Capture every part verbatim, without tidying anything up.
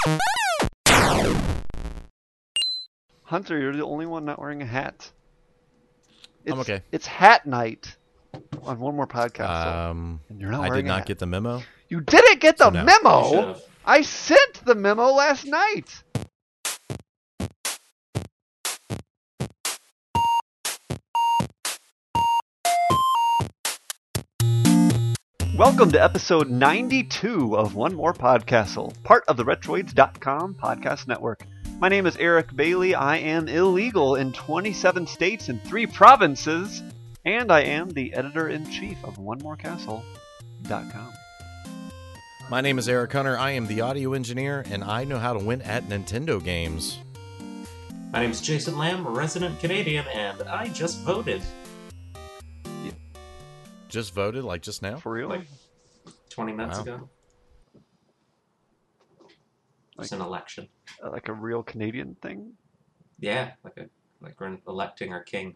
Hunter, you're the only one not wearing a hat. It's, I'm okay. It's hat night on One More Podcast. Um, and you're not I wearing did a not hat. get the memo. You didn't get the So no. memo? I sent the memo last night. Welcome to episode ninety-two of One More Podcastle, part of the Retroids dot com podcast network. My name is Eric Bailey. I am illegal in twenty-seven states and three provinces, and I am the editor-in-chief of One More Castle dot com. My name is Eric Hunter. I am the audio engineer, and I know how to win at Nintendo games. My name is Jason Lamb, resident Canadian, and I just voted. Just voted, like just now? For real? Like twenty minutes Wow. ago. It's an election. Uh, like a real Canadian thing? Yeah, like a like we're electing our king.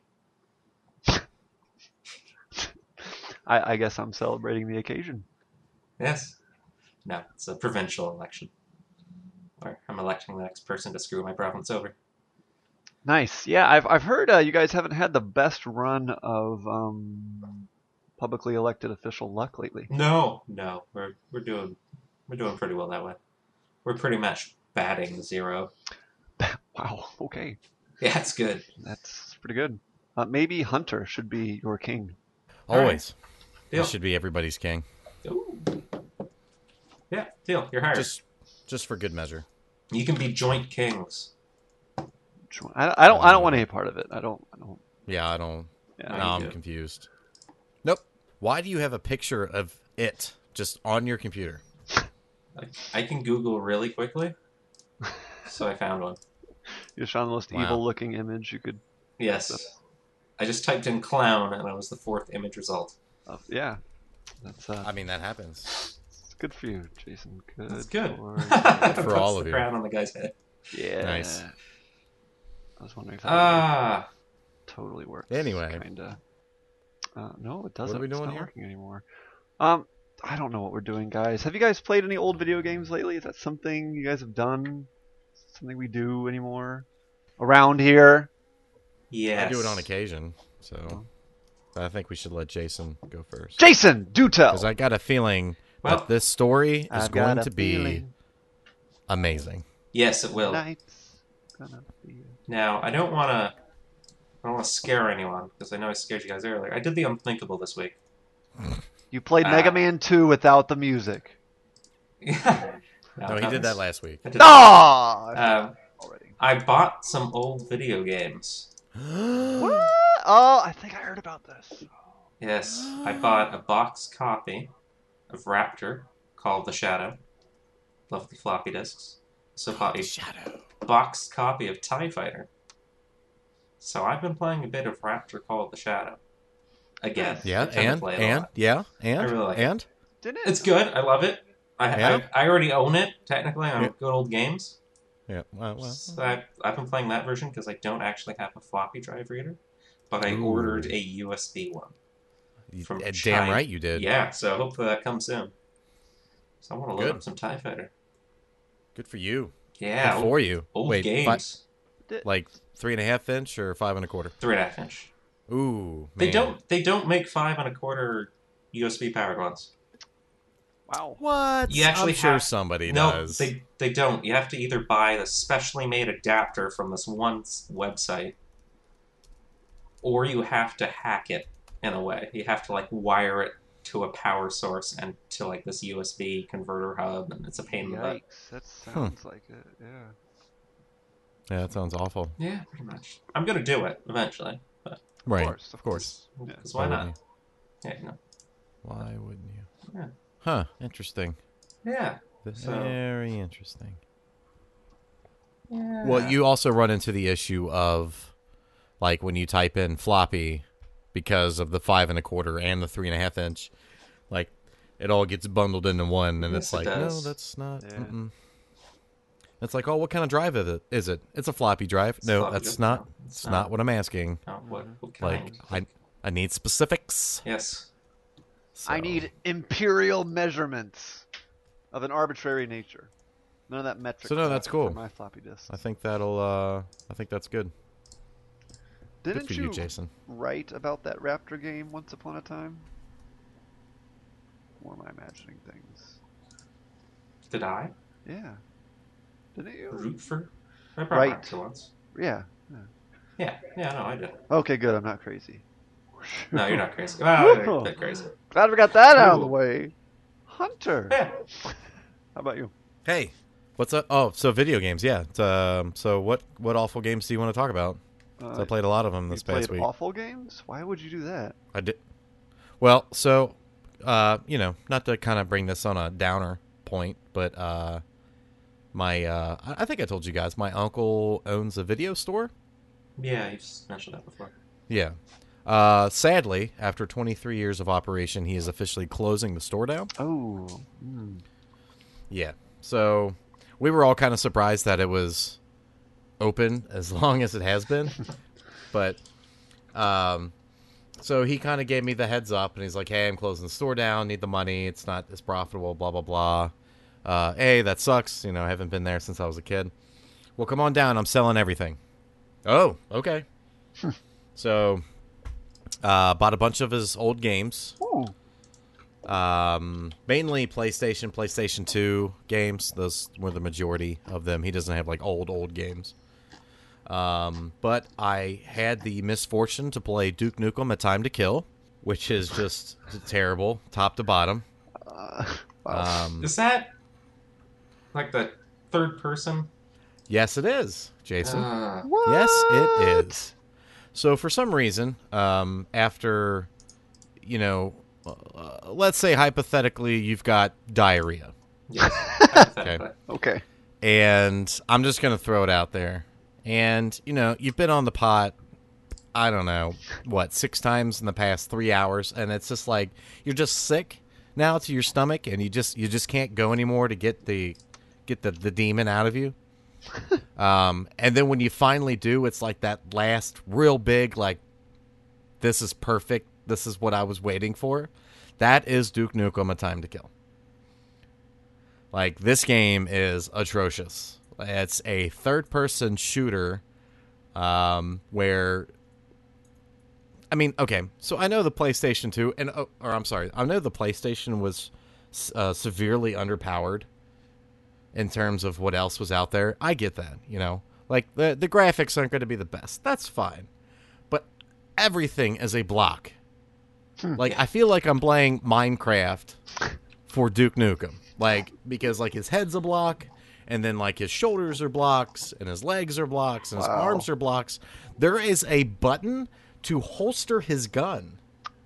I, I guess I'm celebrating the occasion. Yes. No, it's a provincial election. Or I'm electing the next person to screw my province over. Nice. Yeah, I've I've heard uh, you guys haven't had the best run of um, publicly elected official luck lately. No, no, we're we're doing we're doing pretty well that way. We're pretty much batting zero. Wow. Okay. Yeah, it's good. That's pretty good. Uh, maybe Hunter should be your king. Always. Deal. He should be everybody's king. Ooh. Yeah, deal. You're hired. Just, just for good measure. You can be joint kings. I, I don't I don't want any part of it. I don't. I don't. Yeah, I don't. Yeah. No, now you I'm do. confused. Nope. Why do you have a picture of it just on your computer? I, I can Google really quickly, so I found one. You just found the most Wow. evil-looking image you could. Yes. I just typed in clown, and it was the fourth image result. Uh, yeah. That's uh, I mean, that happens. it's good for you, Jason. Good. That's good. For Good for Puts all the of you. crown on the guy's head. you. Yeah. Nice. I was wondering if that Ah, totally works. Anyway. Kinda. Uh, no, it doesn't. we It's doing not here? working anymore. Um, I don't know what we're doing, guys. Have you guys played any old video games lately? Is that something you guys have done? Something we do anymore around here? yes. I do it on occasion, so I think we should let Jason go first. Jason, do tell. Because I got a feeling Well, that this story is I've going got a to be feeling amazing. Yes, it will. tonight's gonna be. Now, I don't want to. I don't want to scare anyone because I know I scared you guys earlier. I did the unthinkable this week. You played Ah. Mega Man two without the music. no, No, he did that last week. I did that. Ah! Um, Already. I bought some old video games. What? Oh, I think I heard about this. Yes, I bought a box copy of Raptor called The Shadow. Love the floppy disks. So bought a Shadow. box copy of TIE Fighter. So I've been playing a bit of Raptor called The Shadow. Again. Yeah, I tend to and play it a and lot. yeah, and I really like it. and Didn't it? It's good. I love it. I, Yeah? I I already own it, technically, on Yeah. good old games. yeah. Well, well. So I, I've been playing that version because I don't actually have a floppy drive reader. But I Ooh. ordered a U S B one. You- from uh, damn China. right you did. Yeah, so hopefully that comes soon. So I want to load Good. up some TIE Fighter. Good for you. Yeah, Good old, for you. old Wait, games. fi- like three and a half inch or five and a quarter? Three and a half inch. Ooh, They man. don't. They don't make five and a quarter U S B powered ones. Wow. What? You actually I'm sure have- somebody no, does. they they don't. You have to either buy the specially made adapter from this one s- website, or you have to hack it in a way. You have to like wire it to a power source and to like this U S B converter hub, and it's a pain in the butt. Yikes. That sounds like it. Yeah. Yeah, that sounds awful. Yeah, pretty much. I'm gonna do it eventually, but Right. Of course. Of course. Yeah. because why wouldn't not? Yeah, you know. Why wouldn't you? Yeah. Huh. Interesting. Yeah. So- Very interesting. Yeah. Well, you also run into the issue of, like, when you type in floppy, because of the five and a quarter and the three and a half inch, like, it all gets bundled into one, and Yes, it's it like, no, does. that's not. Yeah. Mm-mm. It's like, oh, what kind of drive is it? Is it? It's a floppy drive. It's a no, floppy that's drive. not. No, It's it's not. not. what I'm asking. Oh, what, what Like, kind? I, I need specifics. Yes. I So- need imperial measurements of an arbitrary nature. None of that metric. So no, that's stuff cool. for my floppy disks. I think that'll. Uh, I think that's good. Didn't good for you, Jason. write about that Raptor game once upon a time? Or am I imagining things? Did I? Yeah. Didn't you? Root for? I brought Right. Raptor once. Yeah. yeah. Yeah, yeah, no, I did. Okay, good. I'm not crazy. No, you're not crazy. Well, you're a bit crazy. Glad we got that out of the Ooh. way. Hunter. Yeah. How about you? Hey, what's up? Oh, so video games, yeah. It's, um, so what what awful games do you want to talk about? Uh, 'Cause I played a lot of them this you past played week. awful games? Why would you do that? I did. Well, so, uh, you know, not to kind of bring this on a downer point, but uh, my uh, I I think I told you guys my uncle owns a video store. Yeah, you've mentioned that before. Yeah. Uh, sadly, after twenty-three years of operation, he is officially closing the store down. Oh. Mm. Yeah. So we were all kind of surprised that it was open as long as it has been. But um, so he kind of gave me the heads up, and he's like, hey, I'm closing the store down. Need the money. It's not as profitable, blah, blah, blah. Uh, hey, that sucks. You know, I haven't been there since I was a kid. Well, come on down. I'm selling everything. Oh, okay. So uh, bought a bunch of his old games. Ooh. Um, mainly PlayStation, PlayStation two games. Those were the majority of them. He doesn't have like old, old games. Um, but I had the misfortune to play Duke Nukem: A Time to Kill, which is just terrible, top to bottom. Uh, wow. Um, Is that like the third person? yes, it is, Jason. Uh, what? Yes, it is. So for some reason, um, after, you know, uh, let's say hypothetically you've got diarrhea. yes. Hypothetically. Okay. And I'm just going to throw it out there. And, you know, you've been on the pot, I don't know, what, six times in the past three hours. And it's just like, you're just sick now to your stomach and you just you just can't go anymore to get the get the, the demon out of you. um, and then when you finally do, it's like that last real big, like, this is perfect. This is what I was waiting for. That is Duke Nukem: A Time to Kill. Like, this game is atrocious. It's a third-person shooter um, where... I mean, okay, so I know the PlayStation two, and oh, or I'm sorry, I know the PlayStation was uh, severely underpowered in terms of what else was out there. I get that, you know. Like, the, the graphics aren't going to be the best. That's fine. But everything is a block. Like, I feel like I'm playing Minecraft for Duke Nukem. Like, because, like, his head's a block, and then, like, his shoulders are blocks, and his legs are blocks, and his Wow. arms are blocks. There is a button to holster his gun.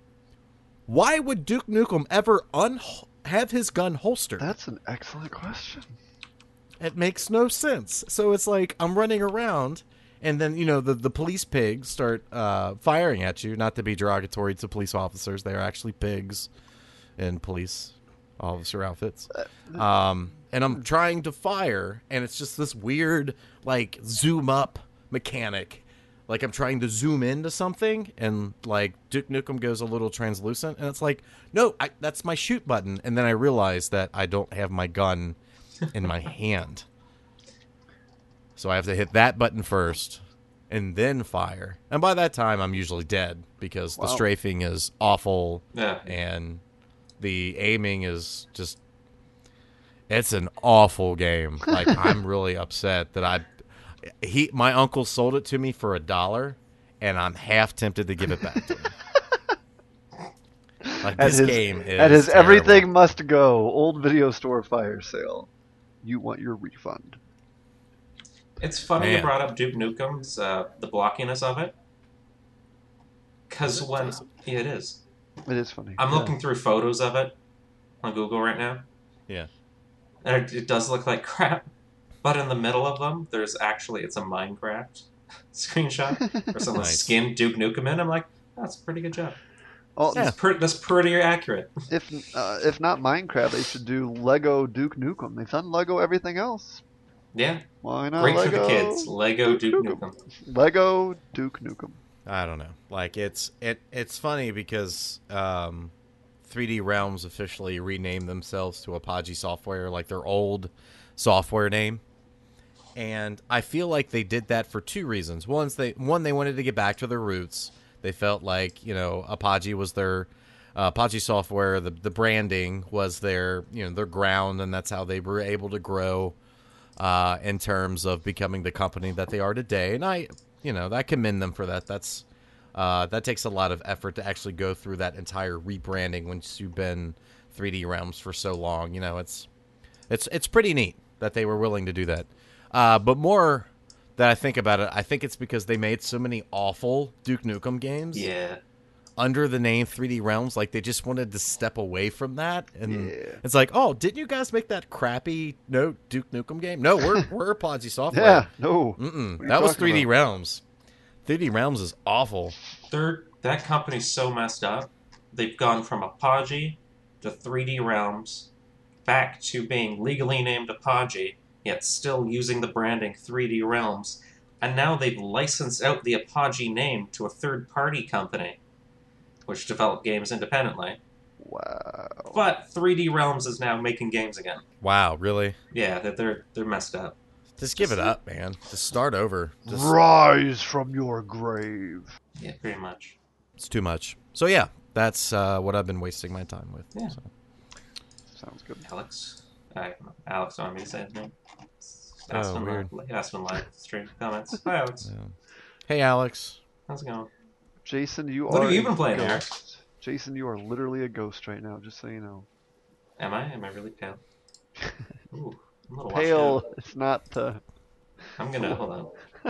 Why would Duke Nukem ever un- have his gun holstered? That's an excellent question. It makes no sense. So it's like I'm running around, and then, you know, the, the police pigs start uh, firing at you. Not to be derogatory to police officers. They are actually pigs in police officer outfits. Um, and I'm trying to fire, and it's just this weird, like, zoom up mechanic. Like, I'm trying to zoom into something, and, like, Duke Nukem goes a little translucent, and it's like, no, I, that's my shoot button. And then I realize that I don't have my gun in my hand. So I have to hit that button first, and then fire. And by that time, I'm usually dead, because the Wow. strafing is awful, Yeah. and the aiming is just... It's an awful game. Like, I'm really upset that I... He, my uncle sold it to me for a dollar, and I'm half tempted to give it back to him. Like, At this his, game is at his terrible. everything must go old video store fire sale. You want your refund. It's funny Man. you brought up Duke Nukem's, uh, the blockiness of it. Because Is it, when... Jason? Yeah, it is. It is funny. I'm Yeah. looking through photos of it on Google right now. Yeah. And it, it does look like crap. But in the middle of them, there's actually, it's a Minecraft screenshot where someone Nice. skinned Duke Nukem in. I'm like, that's a pretty good job. Oh, Yeah. That's, pre- that's pretty accurate. If uh, if not Minecraft, they should do Lego Duke Nukem. They've done Lego everything else. Yeah, Why not great Lego? for the kids. Lego Duke Duke Nukem. Lego Duke Nukem. I don't know. Like, it's it it's funny because um, three D Realms officially renamed themselves to Apogee Software. Like, their old software name. And I feel like they did that for two reasons. One, they one they wanted to get back to their roots. They felt like, you know, Apogee was their uh, Apogee software. The the branding was their, you know, their ground, and that's how they were able to grow uh, in terms of becoming the company that they are today. And I, you know, I commend them for that. That's uh, that takes a lot of effort to actually go through that entire rebranding once you've been three D Realms for so long. You know, it's it's it's pretty neat that they were willing to do that. Uh, but more that I think about it, I think it's because they made so many awful Duke Nukem games Yeah. under the name three D Realms. Like, they just wanted to step away from that. And Yeah. it's like, oh, didn't you guys make that crappy no Duke Nukem game? No, we're we're Apogee Software. Yeah, no. Mm-mm. What are you That was talking three D about? Realms. three D Realms is awful. They're, that company's so messed up. They've gone from Apogee to three D Realms back to being legally named Apogee, yet still using the branding three D Realms. And now they've licensed out the Apogee name to a third-party company, which develop games independently. Wow. But three D Realms is now making games again. Wow, really? Yeah, they're they're, they're messed up. Just give it up, man. Just start over. Just, Rise from your grave. Yeah, pretty much. it's too much. So, yeah, that's uh, what I've been wasting my time with. Yeah. So. Sounds good. Alex. I, Alex wanted me to say his name. Oh, Aspen, weird. Live, Aspen Live stream comments. Hi, Alex. Yeah. Hey, Alex. How's it going? Jason, you What are have you a been playing, Eric? ghost. Jason, you are literally a ghost right now, just so you know. Am I? Am I really pale? Ooh, I'm a little washed Pale, out. it's not the... I'm gonna hold on.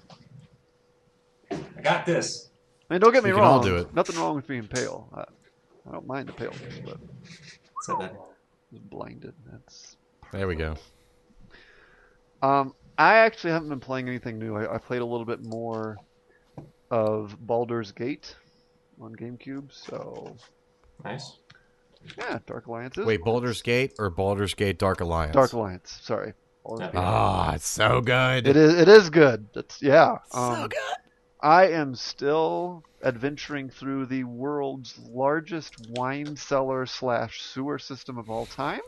I got this. I mean, don't get me We can wrong. all do it. Nothing wrong with being pale. I, I don't mind the paleness, but Said that. I was blinded. That's... There we go. Um, I actually haven't been playing anything new. I, I played a little bit more of Baldur's Gate on GameCube, so Nice. yeah, Dark Alliance is Wait, Baldur's Gate or Baldur's Gate Dark Alliance? Dark Alliance. Sorry, Baldur's Yeah. Gate. Ah, it's so good. It is. It is good. It's yeah. so Um, good. I am still adventuring through the world's largest wine cellar slash sewer system of all time.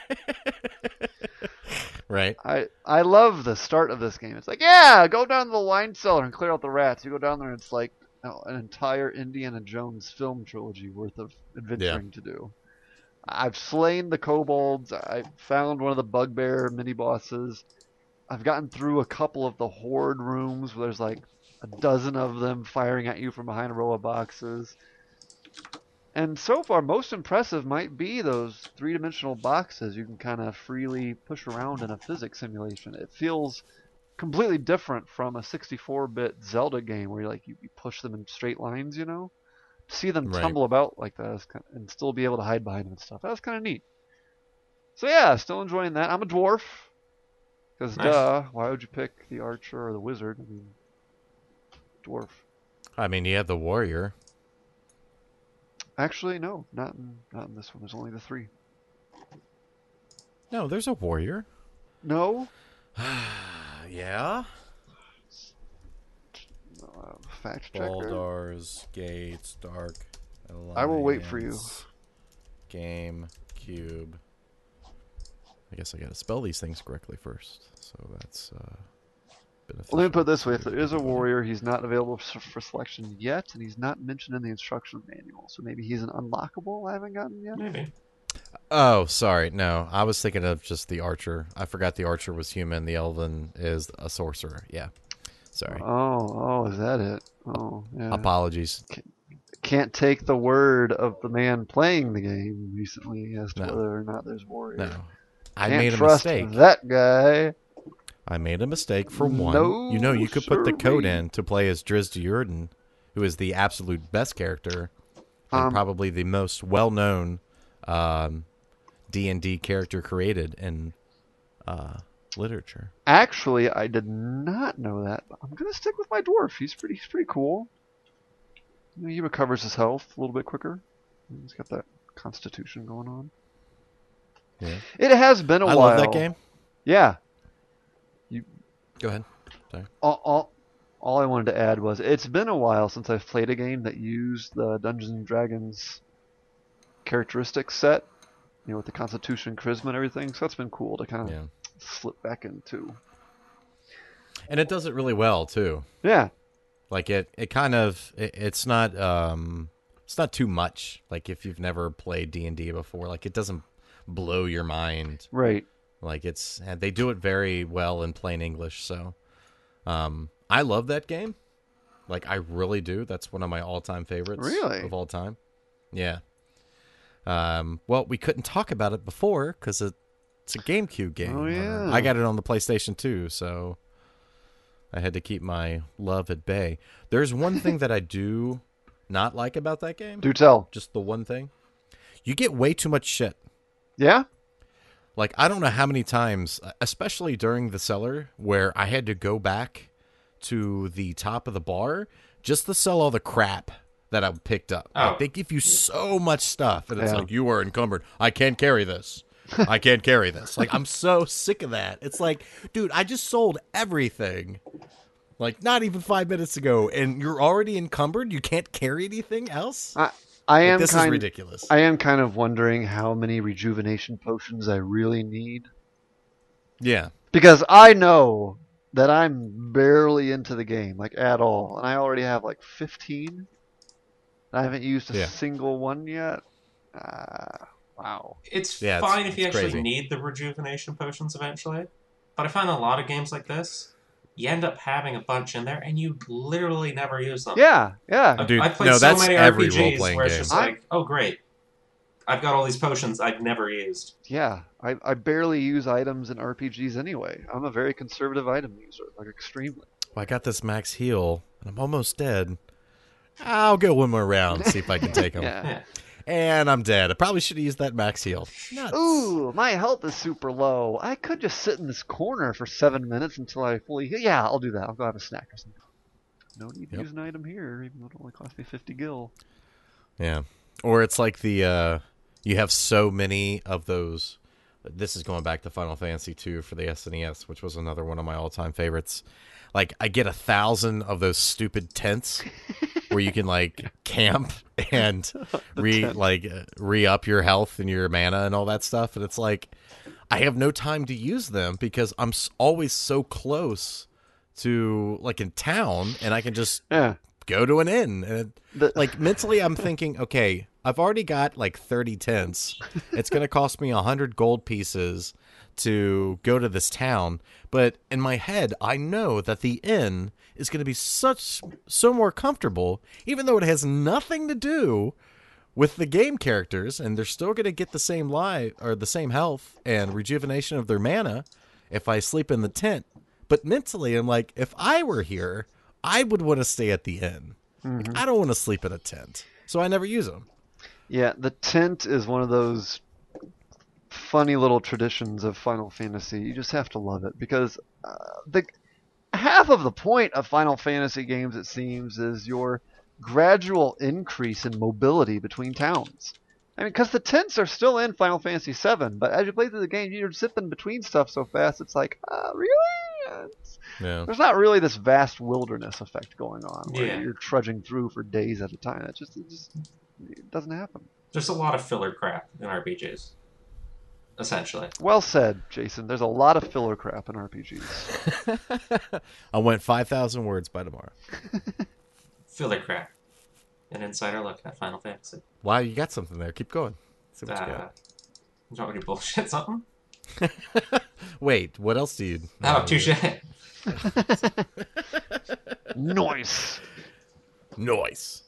Right. I I love the start of this game. It's like, yeah, go down to the wine cellar and clear out the rats. You go down there, and it's like oh, an entire Indiana Jones film trilogy worth of adventuring to do. I've slain the kobolds. I found one of the bugbear mini bosses. I've gotten through a couple of the horde rooms where there's like a dozen of them firing at you from behind a row of boxes. And so far, most impressive might be those three-dimensional boxes you can kind of freely push around in a physics simulation. It feels completely different from a sixty-four bit Zelda game where you like you, you push them in straight lines, you know. To see them Right. tumble about like that is kind of, and still be able to hide behind them and stuff. That was kind of neat. So yeah, still enjoying that. I'm a dwarf. Because Nice. duh, why would you pick the archer or the wizard? I mean, dwarf. I mean, you have the warrior. Actually, no, not in, not in this one. There's only the three. No, there's a warrior. No, Yeah. uh, fact checker. Baldur's Gate Dark Alliance. I will wait for you. Game Cube. I guess I gotta spell these things correctly first. So that's uh beneficial. Let me put it this way: if there is a warrior, he's not available for, for selection yet, and he's not mentioned in the instruction manual. So maybe he's an unlockable I haven't gotten yet. Maybe. Oh, sorry. No, I was thinking of just the archer. I forgot the archer was human. The elven is a sorcerer. Yeah. Sorry. Oh, oh, is that it? Oh, yeah. Apologies. Can't take the word of the man playing the game recently as to No. whether or not there's warrior. No. I Can't made a trust mistake. that guy. I made a mistake for one. No, you know, you could put the code sirree. in to play as Drizzt Do'Urden, who is the absolute best character and Um, probably the most well-known um, D and D character created in uh, literature. Actually, I did not know that. But I'm gonna stick with my dwarf. He's pretty, he's pretty cool. You know, he recovers his health a little bit quicker. He's got that constitution going on. Yeah. It has been a I while. love that game. Yeah. Go ahead. Sorry. All, all, all I wanted to add was it's been a while since I've played a game that used the Dungeons and Dragons characteristic set, you know, with the Constitution, Charisma, and everything. So that's been cool to kind of Yeah. slip back into. And it does it really well too. Yeah. Like it, it kind of, it, it's not, um, it's not too much. Like if you've never played D and D before, like it doesn't blow your mind. Right. Like it's, and they do it very well in plain English. So, um, I love that game. Like I really do. That's one of my all-time favorites. Really? Of all time. Yeah. Um, well, we couldn't talk about it before because it, it's a GameCube game. Oh, yeah. Uh, I got it on the PlayStation two, so I had to keep my love at bay. There's one thing that I do not like about that game. Do tell. Just the one thing. You get way too much shit. Yeah? Like, I don't know how many times, especially during the cellar, where I had to go back to the top of the bar just to sell all the crap that I picked up. Oh. Like, they give you so much stuff, and it's Yeah. like, you are encumbered. I can't carry this. I can't carry this. Like, I'm so sick of that. It's like, dude, I just sold everything, like, not even five minutes ago, and you're already encumbered? You can't carry anything else? I, I am Like, this kind is ridiculous. I am kind of wondering how many rejuvenation potions I really need. Yeah. Because I know that I'm barely into the game, like at all. And I already have like fifteen. I haven't used a Yeah. single one yet. Uh, wow. It's Yeah, it's- fine if you it's actually crazy. need the rejuvenation potions eventually. But I find a lot of games like this, you end up having a bunch in there and you literally never use them. Yeah, yeah. I've, Dude, I've played no, so that's many every R P Gs role-playing where it's game. just I- like, oh great, I've got all these potions I've never used. Yeah. I, I barely use items in R P Gs anyway. I'm a very conservative item user, like extremely. Well, I got this max heal, and I'm almost dead. I'll go one more round, see if I can take him. Yeah. Yeah. And I'm dead. I probably should have used that max heal. Nuts. Ooh, my health is super low. I could just sit in this corner for seven minutes until I fully heal. Yeah, I'll do that. I'll go have a snack or something. No need to Yep. use an item here, even though it only cost me fifty gil. Yeah. Or it's like the, uh, you have so many of those. This is going back to Final Fantasy two for the S N E S, which was another one of my all-time favorites. Like, I get a thousand of those stupid tents where you can, like, camp and re tent. like uh, re-up your health and your mana and all that stuff. And it's like, I have no time to use them because I'm s- always so close to, like, in town, and I can just Yeah. go to an inn. And it, The- like, mentally, I'm thinking, okay, I've already got like thirty tents. It's going to cost me one hundred gold pieces to go to this town. But in my head, I know that the inn is going to be such so more comfortable, even though it has nothing to do with the game characters, and they're still going to get the same life or the same health and rejuvenation of their mana if I sleep in the tent. But mentally, I'm like, if I were here, I would want to stay at the inn. Like, I don't want to sleep in a tent, so I never use them. Yeah, the tent is one of those funny little traditions of Final Fantasy. You just have to love it because uh, the half of the point of Final Fantasy games, it seems, is your gradual increase in mobility between towns. I mean, because the tents are still in Final Fantasy seven, but as you play through the game, you're zipping between stuff so fast, it's like, uh, really? It's, Yeah. there's not really this vast wilderness effect going on where Yeah. you're trudging through for days at a time. It just, it just it doesn't happen. There's a lot of filler crap in R P Gs. Essentially. Well said, Jason. There's a lot of filler crap in R P Gs. I went five thousand words by tomorrow. Filler crap. An insider look at Final Fantasy. Wow, you got something there. Keep going. See what you Uh, got. you want me to bullshit something? Wait, what else do you? Oh, touche. Noise. Noise.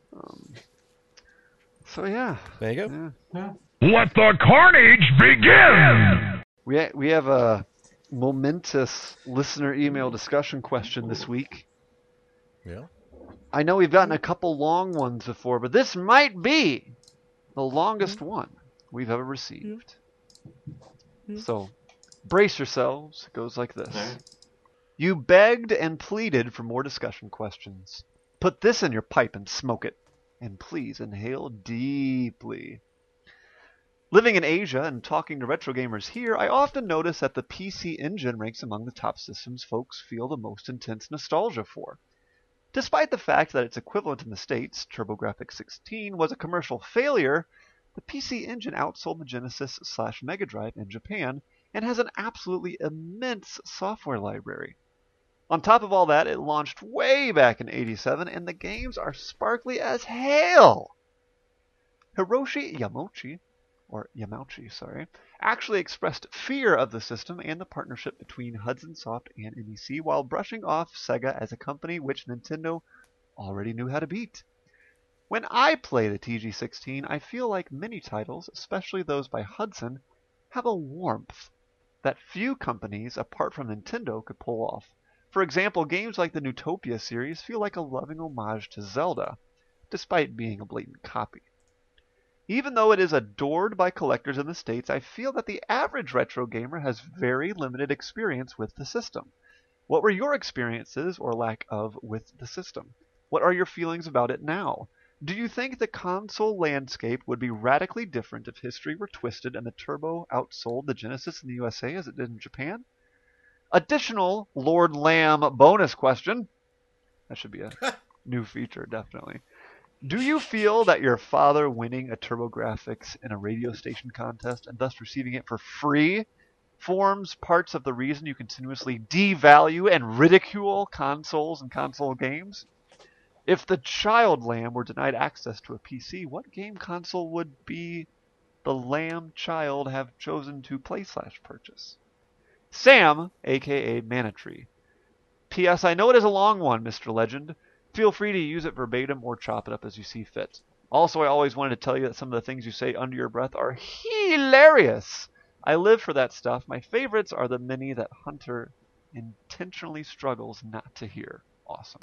So yeah, There you go. yeah. Yeah. Let the carnage begin! We ha- we have a momentous listener email discussion question this week. Yeah. I know we've gotten a couple long ones before, but this might be the longest one we've ever received. So, brace yourselves. It goes like this. Alright. You begged and pleaded for more discussion questions. Put this in your pipe and smoke it. And please inhale deeply. Living in Asia and talking to retro gamers here, I often notice that the P C Engine ranks among the top systems folks feel the most intense nostalgia for. Despite the fact that its equivalent in the States, TurboGrafx sixteen, was a commercial failure, the P C Engine outsold the Genesis slash Mega Drive in Japan, and has an absolutely immense software library. On top of all that, it launched way back in eighty-seven, and the games are sparkly as hell. Hiroshi Yamauchi, or Yamauchi, sorry, actually expressed fear of the system and the partnership between Hudson Soft and N E C while brushing off Sega as a company which Nintendo already knew how to beat. When I play the T G sixteen, I feel like many titles, especially those by Hudson, have a warmth that few companies apart from Nintendo could pull off. For example, games like the Newtopia series feel like a loving homage to Zelda, despite being a blatant copy. Even though it is adored by collectors in the States, I feel that the average retro gamer has very limited experience with the system. What were your experiences, or lack of, with the system? What are your feelings about it now? Do you think the console landscape would be radically different if history were twisted and the Turbo outsold the Genesis in the U S A as it did in Japan? Additional Lord Lamb bonus question. That should be a new feature, definitely. Do you feel that your father winning a TurboGrafx in a radio station contest and thus receiving it for free forms parts of the reason you continuously devalue and ridicule consoles and console games? If the child lamb were denied access to a P C, what game console would be the lamb child have chosen to play slash purchase? Sam, aka Manatree. P S. I know it is a long one, Mister Legend. Feel free to use it verbatim or chop it up as you see fit. Also, I always wanted to tell you that some of the things you say under your breath are hilarious. I live for that stuff. My favorites are the many that Hunter intentionally struggles not to hear. Awesome.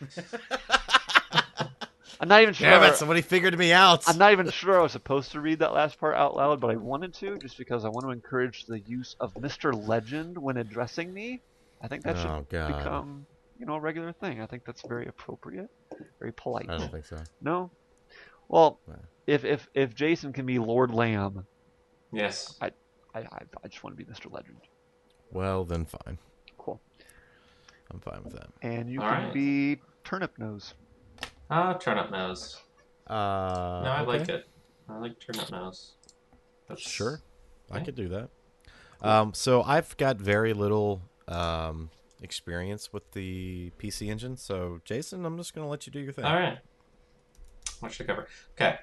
I'm not even sure. Damn it, somebody figured me out. I'm not even sure I was supposed to read that last part out loud, but I wanted to, just because I want to encourage the use of Mister Legend when addressing me. I think that Oh, should God. become, you know, a regular thing. I think that's very appropriate, very polite. I don't think so. No? Well, No. if if if Jason can be Lord Lamb, Yes. I I, I just want to be Mister Legend. Well, then fine. Cool. I'm fine with that. And you All can right. be Turnip Nose. Ah, turnip nose. Uh, No, I okay. like it. I like turnip nose. That's... Sure, I Yeah. could do that. Um, so I've got very little um, experience with the P C Engine. So Jason, I'm just going to let you do your thing. All right. What should I cover? Okay.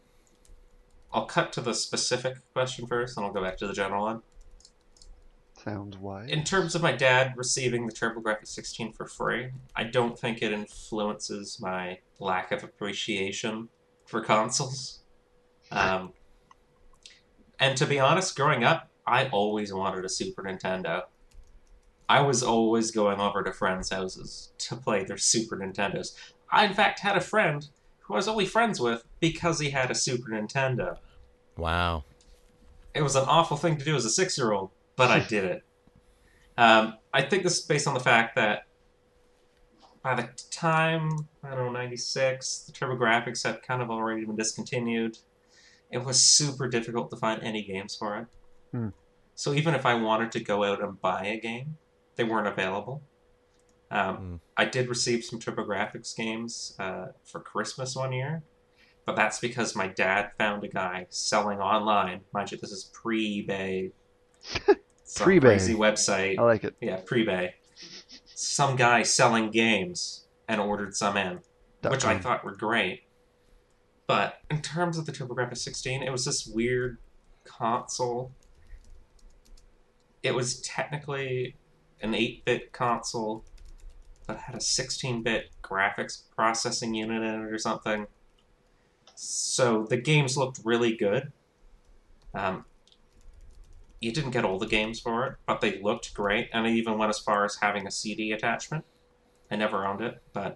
I'll cut to the specific question first, and I'll go back to the general one. Sounds wise. In terms of my dad receiving the TurboGrafx sixteen for free, I don't think it influences my lack of appreciation for consoles. Um, and to be honest, growing up, I always wanted a Super Nintendo. I was always going over to friends' houses to play their Super Nintendos. I, in fact, had a friend who I was only friends with because he had a Super Nintendo. Wow. It was an awful thing to do as a six-year-old, but I did it. Um, I think this is based on the fact that by the time, I don't know, ninety-six, the TurboGrafx had kind of already been discontinued. It was super difficult to find any games for it. Hmm. So even if I wanted to go out and buy a game, they weren't available. Um, Hmm. I did receive some TurboGrafx games uh, for Christmas one year, but that's because my dad found a guy selling online. Mind you, this is pre-eBay. Some Pre-bay. crazy website. I like it. Yeah, pre-bay. Some guy selling games and ordered some in, Dot which I com. thought were great. But in terms of the TurboGrafx sixteen, it was this weird console. It was technically an eight-bit console, but had a sixteen-bit graphics processing unit in it or something. So the games looked really good. Um, you didn't get all the games for it, but they looked great, and I even went as far as having a C D attachment. I never owned it, but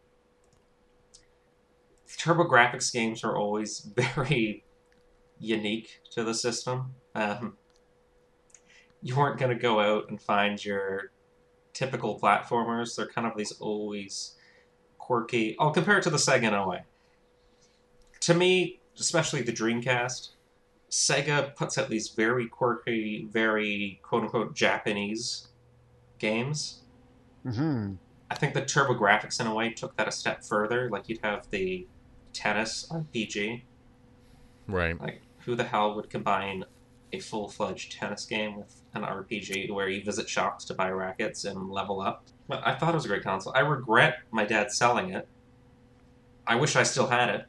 TurboGrafx games are always very unique to the system. Um, you weren't going to go out and find your typical platformers. They're kind of these always quirky... I'll compare it to the Sega in a way. To me, especially the Dreamcast, Sega puts out these very quirky, very quote-unquote Japanese games. Mm-hmm. I think the TurboGrafx, in a way, took that a step further. Like, you'd have the tennis R P G. Right. Like, who the hell would combine a full-fledged tennis game with an R P G where you visit shops to buy rackets and level up. But I thought it was a great console. I regret my dad selling it. I wish I still had it.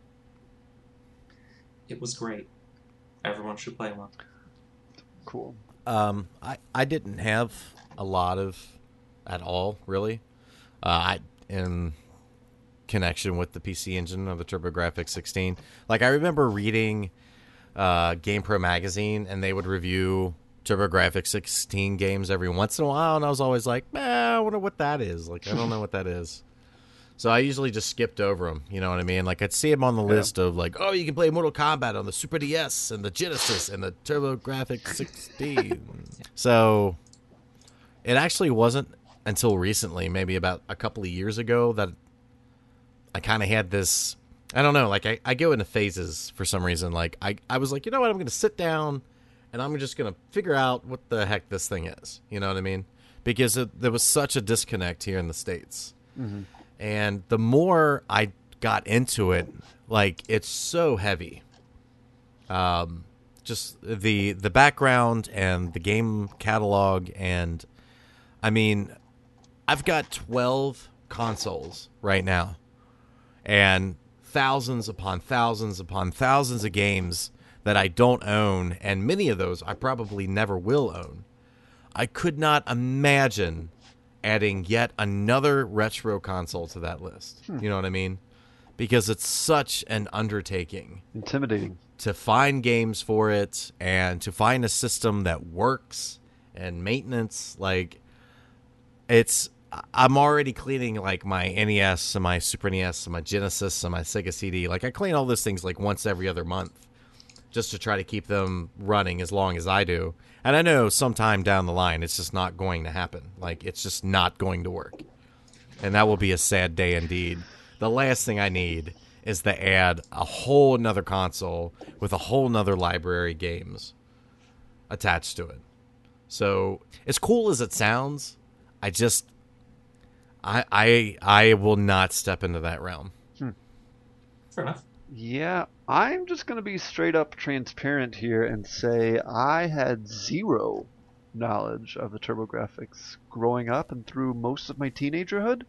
It was great. Everyone should play one. Cool. Um, I, I didn't have a lot of, at all, really. Uh, I in connection with the P C Engine of the TurboGrafx sixteen. Like, I remember reading uh, GamePro magazine, and they would review TurboGrafx sixteen games every once in a while, and I was always like, man, I wonder what that is. Like, I don't know what that is. So I usually just skipped over them, you know what I mean? Like, I'd see them on the Yeah. list of, like, oh, you can play Mortal Kombat on the Super D S and the Genesis and the TurboGrafx sixteen. So it actually wasn't until recently, maybe about a couple of years ago, that I kind of had this, I don't know, like, I, I go into phases for some reason. Like, I, I was like, you know what, I'm going to sit down and I'm just going to figure out what the heck this thing is. You know what I mean? Because it, there was such a disconnect here in the States. Mm-hmm. And the more I got into it, like, it's so heavy. Um, just the the background and the game catalog, and I mean, I've got twelve consoles right now, and thousands upon thousands upon thousands of games that I don't own, and many of those I probably never will own. I could not imagine adding yet another retro console to that list. Hmm. You know what I mean? Because it's such an undertaking Intimidating. to find games for it and to find a system that works and maintenance. Like, it's, I'm already cleaning like my N E S and my Super N E S and my Genesis and my Sega C D. Like, I clean all those things like once every other month just to try to keep them running as long as I do. And I know sometime down the line it's just not going to happen. Like, it's just not going to work. And that will be a sad day indeed. The last thing I need is to add a whole nother console with a whole nother library of games attached to it. So, as cool as it sounds, I just, I I I will not step into that realm. Fair enough. Yeah, I'm just going to be straight up transparent here and say I had zero knowledge of the TurboGrafx growing up and through most of my teenagerhood.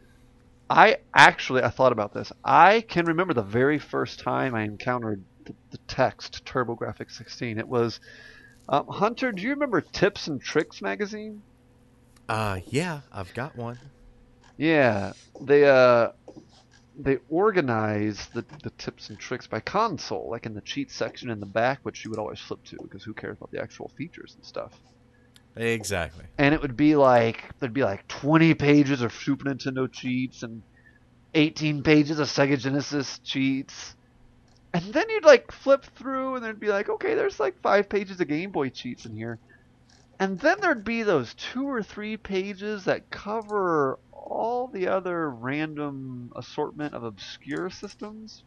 I actually, I thought about this. I can remember the very first time I encountered the, the text TurboGrafx sixteen. It was, um, Hunter, do you remember Tips and Tricks magazine? Uh, yeah, I've got one. Yeah, they uh, they organized the, the tips and tricks by console, like in the cheat section in the back, which you would always flip to because who cares about the actual features and stuff. Exactly. And it would be like, there'd be like twenty pages of Super Nintendo cheats and eighteen pages of Sega Genesis cheats. And then you'd like flip through and there'd be like, okay, there's like five pages of Game Boy cheats in here. And then there'd be those two or three pages that cover all the other random assortment of obscure systems.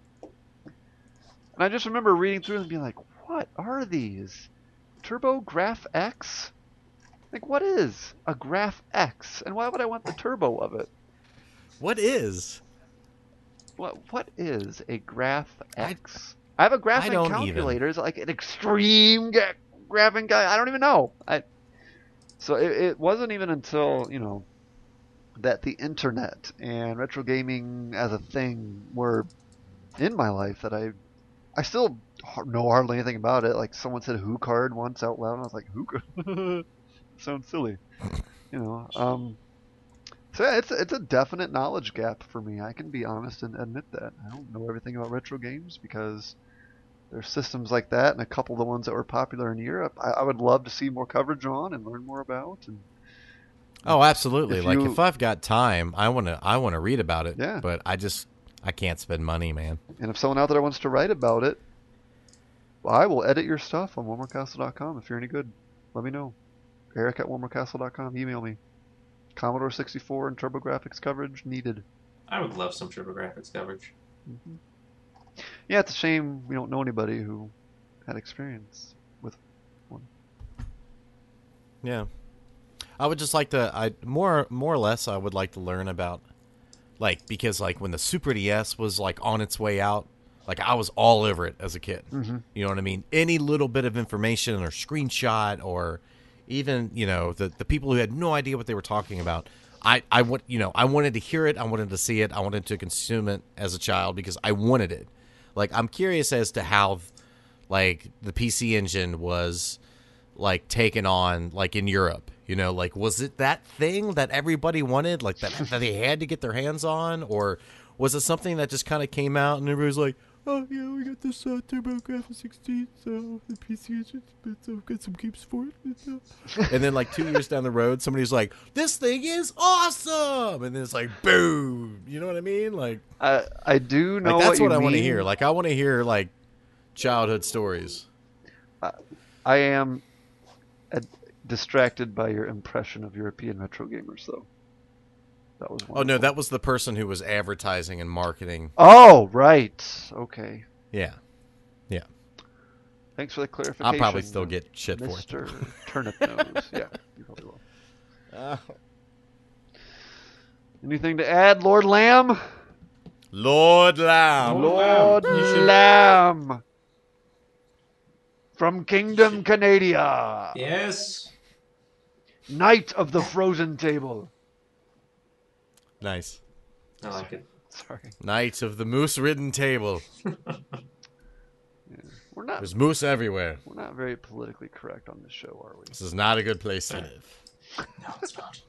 And I just remember reading through them and being like, what are these? TurboGrafx? Like, what is a GraphX? And why would I want the turbo of it? What is? What What is a GraphX? I, I have a graphing don't calculator. Is it like an extreme ga- graphing guy? I don't even know. I So it, it wasn't even until, you know, that the internet and retro gaming as a thing were in my life that I I still know hardly anything about it. Like, someone said Who Card once out loud, and I was like, Who Card? Sounds silly. You know. Um, so yeah, it's, it's a definite knowledge gap for me. I can be honest and admit that. I don't know everything about retro games because there's systems like that and a couple of the ones that were popular in Europe I, I would love to see more coverage on and learn more about. And Oh, absolutely. If Like, you- if I've got time, I want to I want to read about it. Yeah. But I just I can't spend money, man. And if someone out there wants to write about it, I will edit your stuff on one more castle dot com. If you're any good, let me know. Eric at one more castle dot com. Email me. Commodore sixty-four and TurboGrafx coverage needed. I would love some TurboGrafx coverage. hmm Yeah, it's a shame we don't know anybody who had experience with one. Yeah. I would just like to I more more or less I would like to learn about, like, because like when the Super D S was like on its way out, Like, I was all over it as a kid. Mm-hmm. You know what I mean? Any little bit of information or screenshot or even, you know, the, the people who had no idea what they were talking about. I, I, want, you know, I wanted to hear it. I wanted to see it. I wanted to consume it as a child because I wanted it. Like, I'm curious as to how, like, the P C Engine was, like, taken on, like, in Europe. You know, like, was it that thing that everybody wanted, like, that, that they had to get their hands on? Or was it something that just kind of came out and everybody was like, oh, yeah, we got this uh, TurboGrafx sixteen, so the P C Engine, so we've got some keeps for it. And then, like, two years down the road, somebody's like, this thing is awesome! And then it's like, boom! You know what I mean? Like, I I do know like that's what, what, you I want to mean. hear. Like, I want to hear, like, childhood stories. I am uh, distracted by your impression of European retro gamers, though. That was wonderful. Oh, no, that was the person who was advertising and marketing. Oh, right. Okay. Yeah. Yeah. Thanks for the clarification. I'll probably still get shit for it. Mister Turnip Nose. Yeah, you probably will. Uh, Anything to add, Lord Lamb? Lord Lamb. Lord You should- Lamb. From Kingdom Canadia. Yes. Knight of the Frozen Table. Nice. I like it. Sorry. Knight of the moose-ridden table. We're not There's moose everywhere. we're not very politically correct on this show, are we? This is not a good place to live. No, it's not.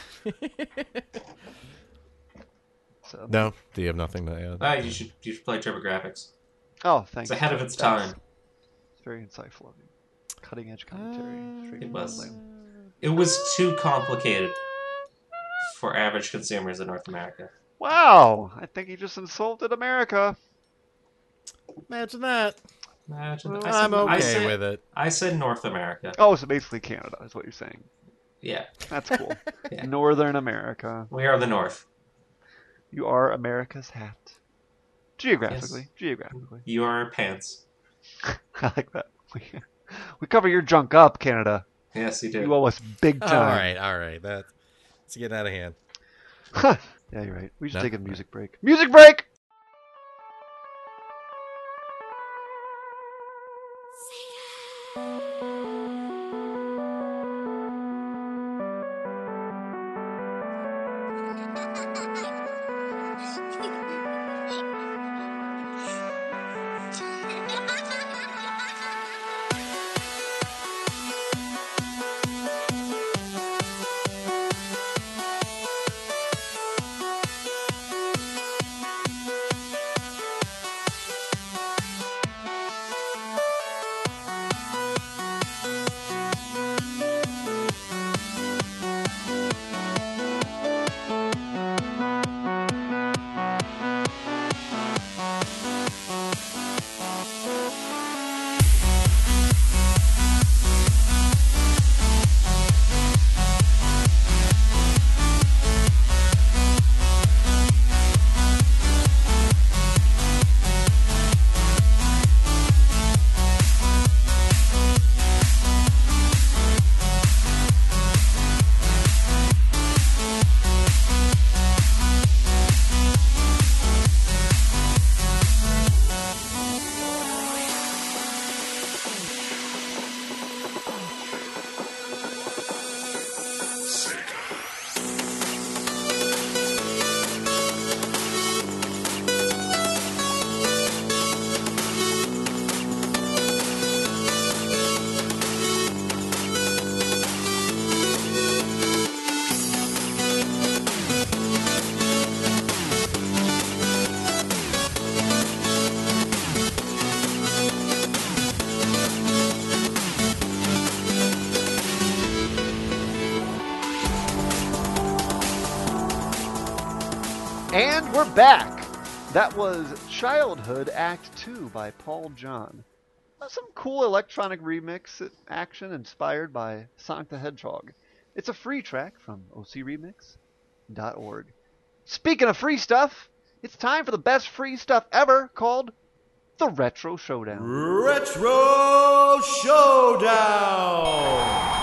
So, No? Do you have nothing to add? Ah, you should you should play TurboGrafx. oh, thanks. It's ahead of its That's- time. It's very insightful of you. Cutting edge commentary. Straight It from was. Lord Lamb. It was too complicated for average consumers in North America. Wow, I think he just insulted America. Imagine that. Imagine. Well, I said, I'm I okay said, with it. I said North America. Oh, so basically Canada is what you're saying. Yeah, That's cool. Yeah. Northern America. we are the North. You are America's hat. Geographically. Yes. Geographically. You are pants. I like that. We, we cover your junk up, Canada. Yes, you do. You owe us big All time. right, all right. That, it's getting out of hand. Yeah, you're right. We should No? take a music break. Music break! And we're back. That was Childhood Act two by Paul John. Uh, Some cool electronic remix action inspired by Sonic the Hedgehog. It's a free track from O C remix dot org. Speaking of free stuff, it's time for the best free stuff ever called the Retro Showdown. Retro Showdown!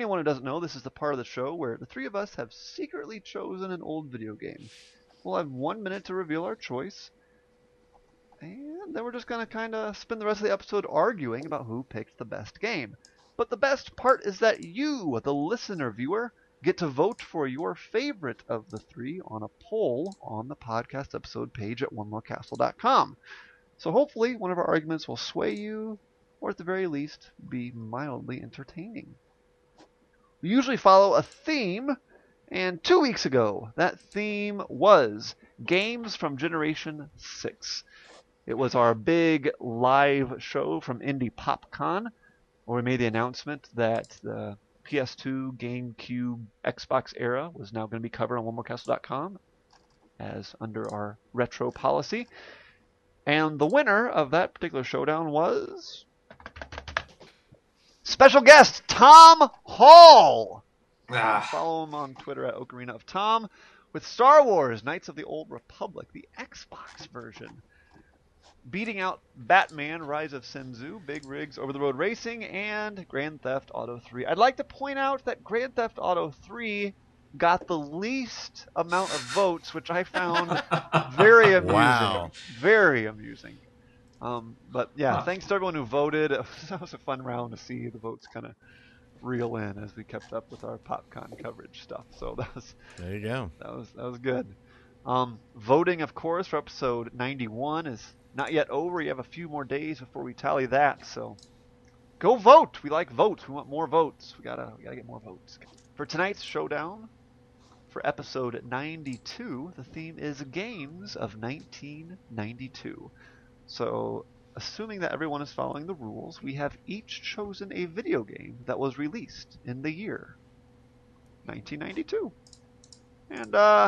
anyone who doesn't know, this is the part of the show where the three of us have secretly chosen an old video game. We'll have one minute to reveal our choice, and then we're just going to kind of spend the rest of the episode arguing about who picked the best game. But the best part is that you, the listener viewer, get to vote for your favorite of the three on a poll on the podcast episode page at one more castle dot com. So hopefully one of our arguments will sway you, or at the very least, be mildly entertaining. We usually follow a theme, and two weeks ago, that theme was Games from Generation six. It was our big live show from Indie PopCon, where we made the announcement that the P S two, GameCube, Xbox era was now going to be covered on one more castle dot com, as under our retro policy. And the winner of that particular showdown was special guest Tom Hall. Ah. Follow him on Twitter at Ocarina of Tom with Star Wars Knights of the Old Republic, the Xbox version, beating out Batman Rise of Senzu, Big Rigs Over the Road Racing, and Grand Theft Auto three. I'd like to point out that Grand Theft Auto three got the least amount of votes, which I found very amusing. Wow. Very amusing. Um, but yeah, Huh. thanks to everyone who voted. That was a fun round to see the votes kind of reel in as we kept up with our PopCon coverage stuff. So that was There you go. that was that was good. Um, voting, of course, for episode ninety-one is not yet over. You have a few more days before we tally that. So go vote. We like votes. We want more votes. We gotta we gotta get more votes. For tonight's showdown, for episode ninety-two, the theme is games of nineteen ninety-two. So, assuming that everyone is following the rules, we have each chosen a video game that was released in the year nineteen ninety-two. And, uh,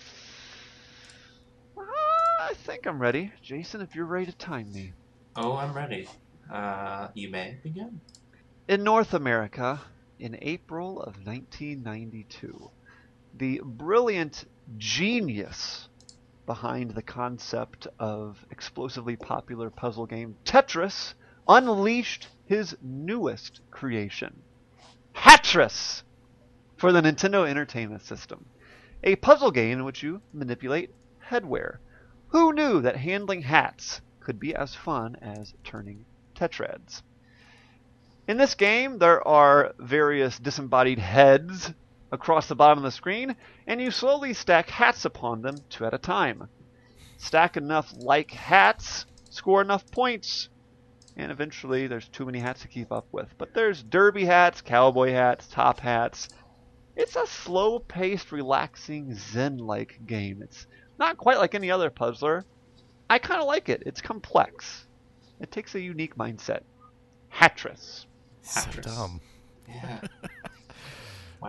I think I'm ready. Jason, if you're ready to time me. Oh, I'm ready. Uh, you may begin. In North America, in April of nineteen ninety-two, the brilliant genius behind the concept of explosively popular puzzle game Tetris unleashed his newest creation, Hatris, for the Nintendo Entertainment System, a puzzle game in which you manipulate headwear. Who knew that handling hats could be as fun as turning tetrads? In this game, there are various disembodied heads across the bottom of the screen, and you slowly stack hats upon them two at a time. Stack enough like hats, score enough points, and eventually there's too many hats to keep up with. But there's derby hats, cowboy hats, top hats. It's a slow-paced, relaxing, zen-like game. It's not quite like any other puzzler. I kind of like it. It's complex. It takes a unique mindset. Hatris. So Hatris. dumb. Yeah. Wow.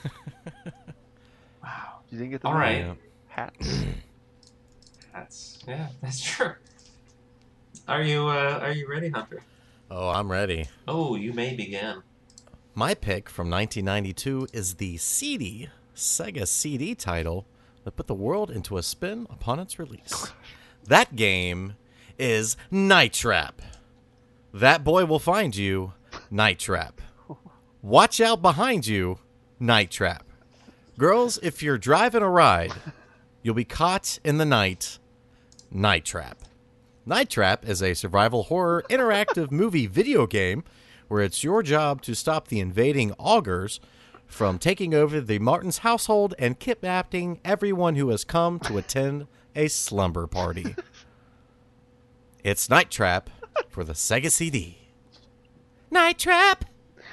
Wow. You didn't get the All name? right. Yeah. Hats. That's yeah. That's true. Are you uh, Are you ready, Hunter? Oh, I'm ready. Oh, you may begin. My pick from nineteen ninety-two is the seedy Sega C D title that put the world into a spin upon its release. That game is Night Trap. That boy will find you, Night Trap. Watch out behind you, Night Trap. Girls, if you're driving a ride, you'll be caught in the night, Night Trap. Night Trap is a survival horror interactive movie video game where it's your job to stop the invading augurs from taking over the Martins household and kidnapping everyone who has come to attend a slumber party. It's Night Trap for the Sega C D. Night Trap!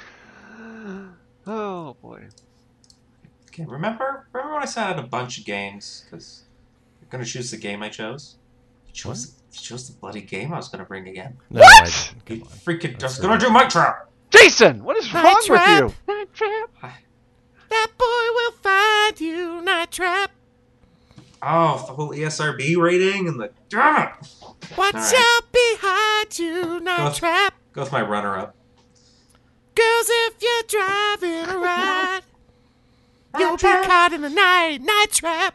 Oh, boy. Okay. Remember? Remember when I said I had a bunch of games? Because I'm gonna choose the game I chose. You chose. You chose the bloody game I was gonna bring again. No, What? I, come You on. freaking That's just gonna right. do Night Trap. Jason, what is Night wrong Trap. with you? Night Trap. That boy will find you, Night Trap. Oh, the whole E S R B rating and the damn it. Watch All right. out behind you, Night Go- Trap. Go with my runner-up. Girls, if you're driving a ride, you'll be Trap. caught in the night, Night Trap.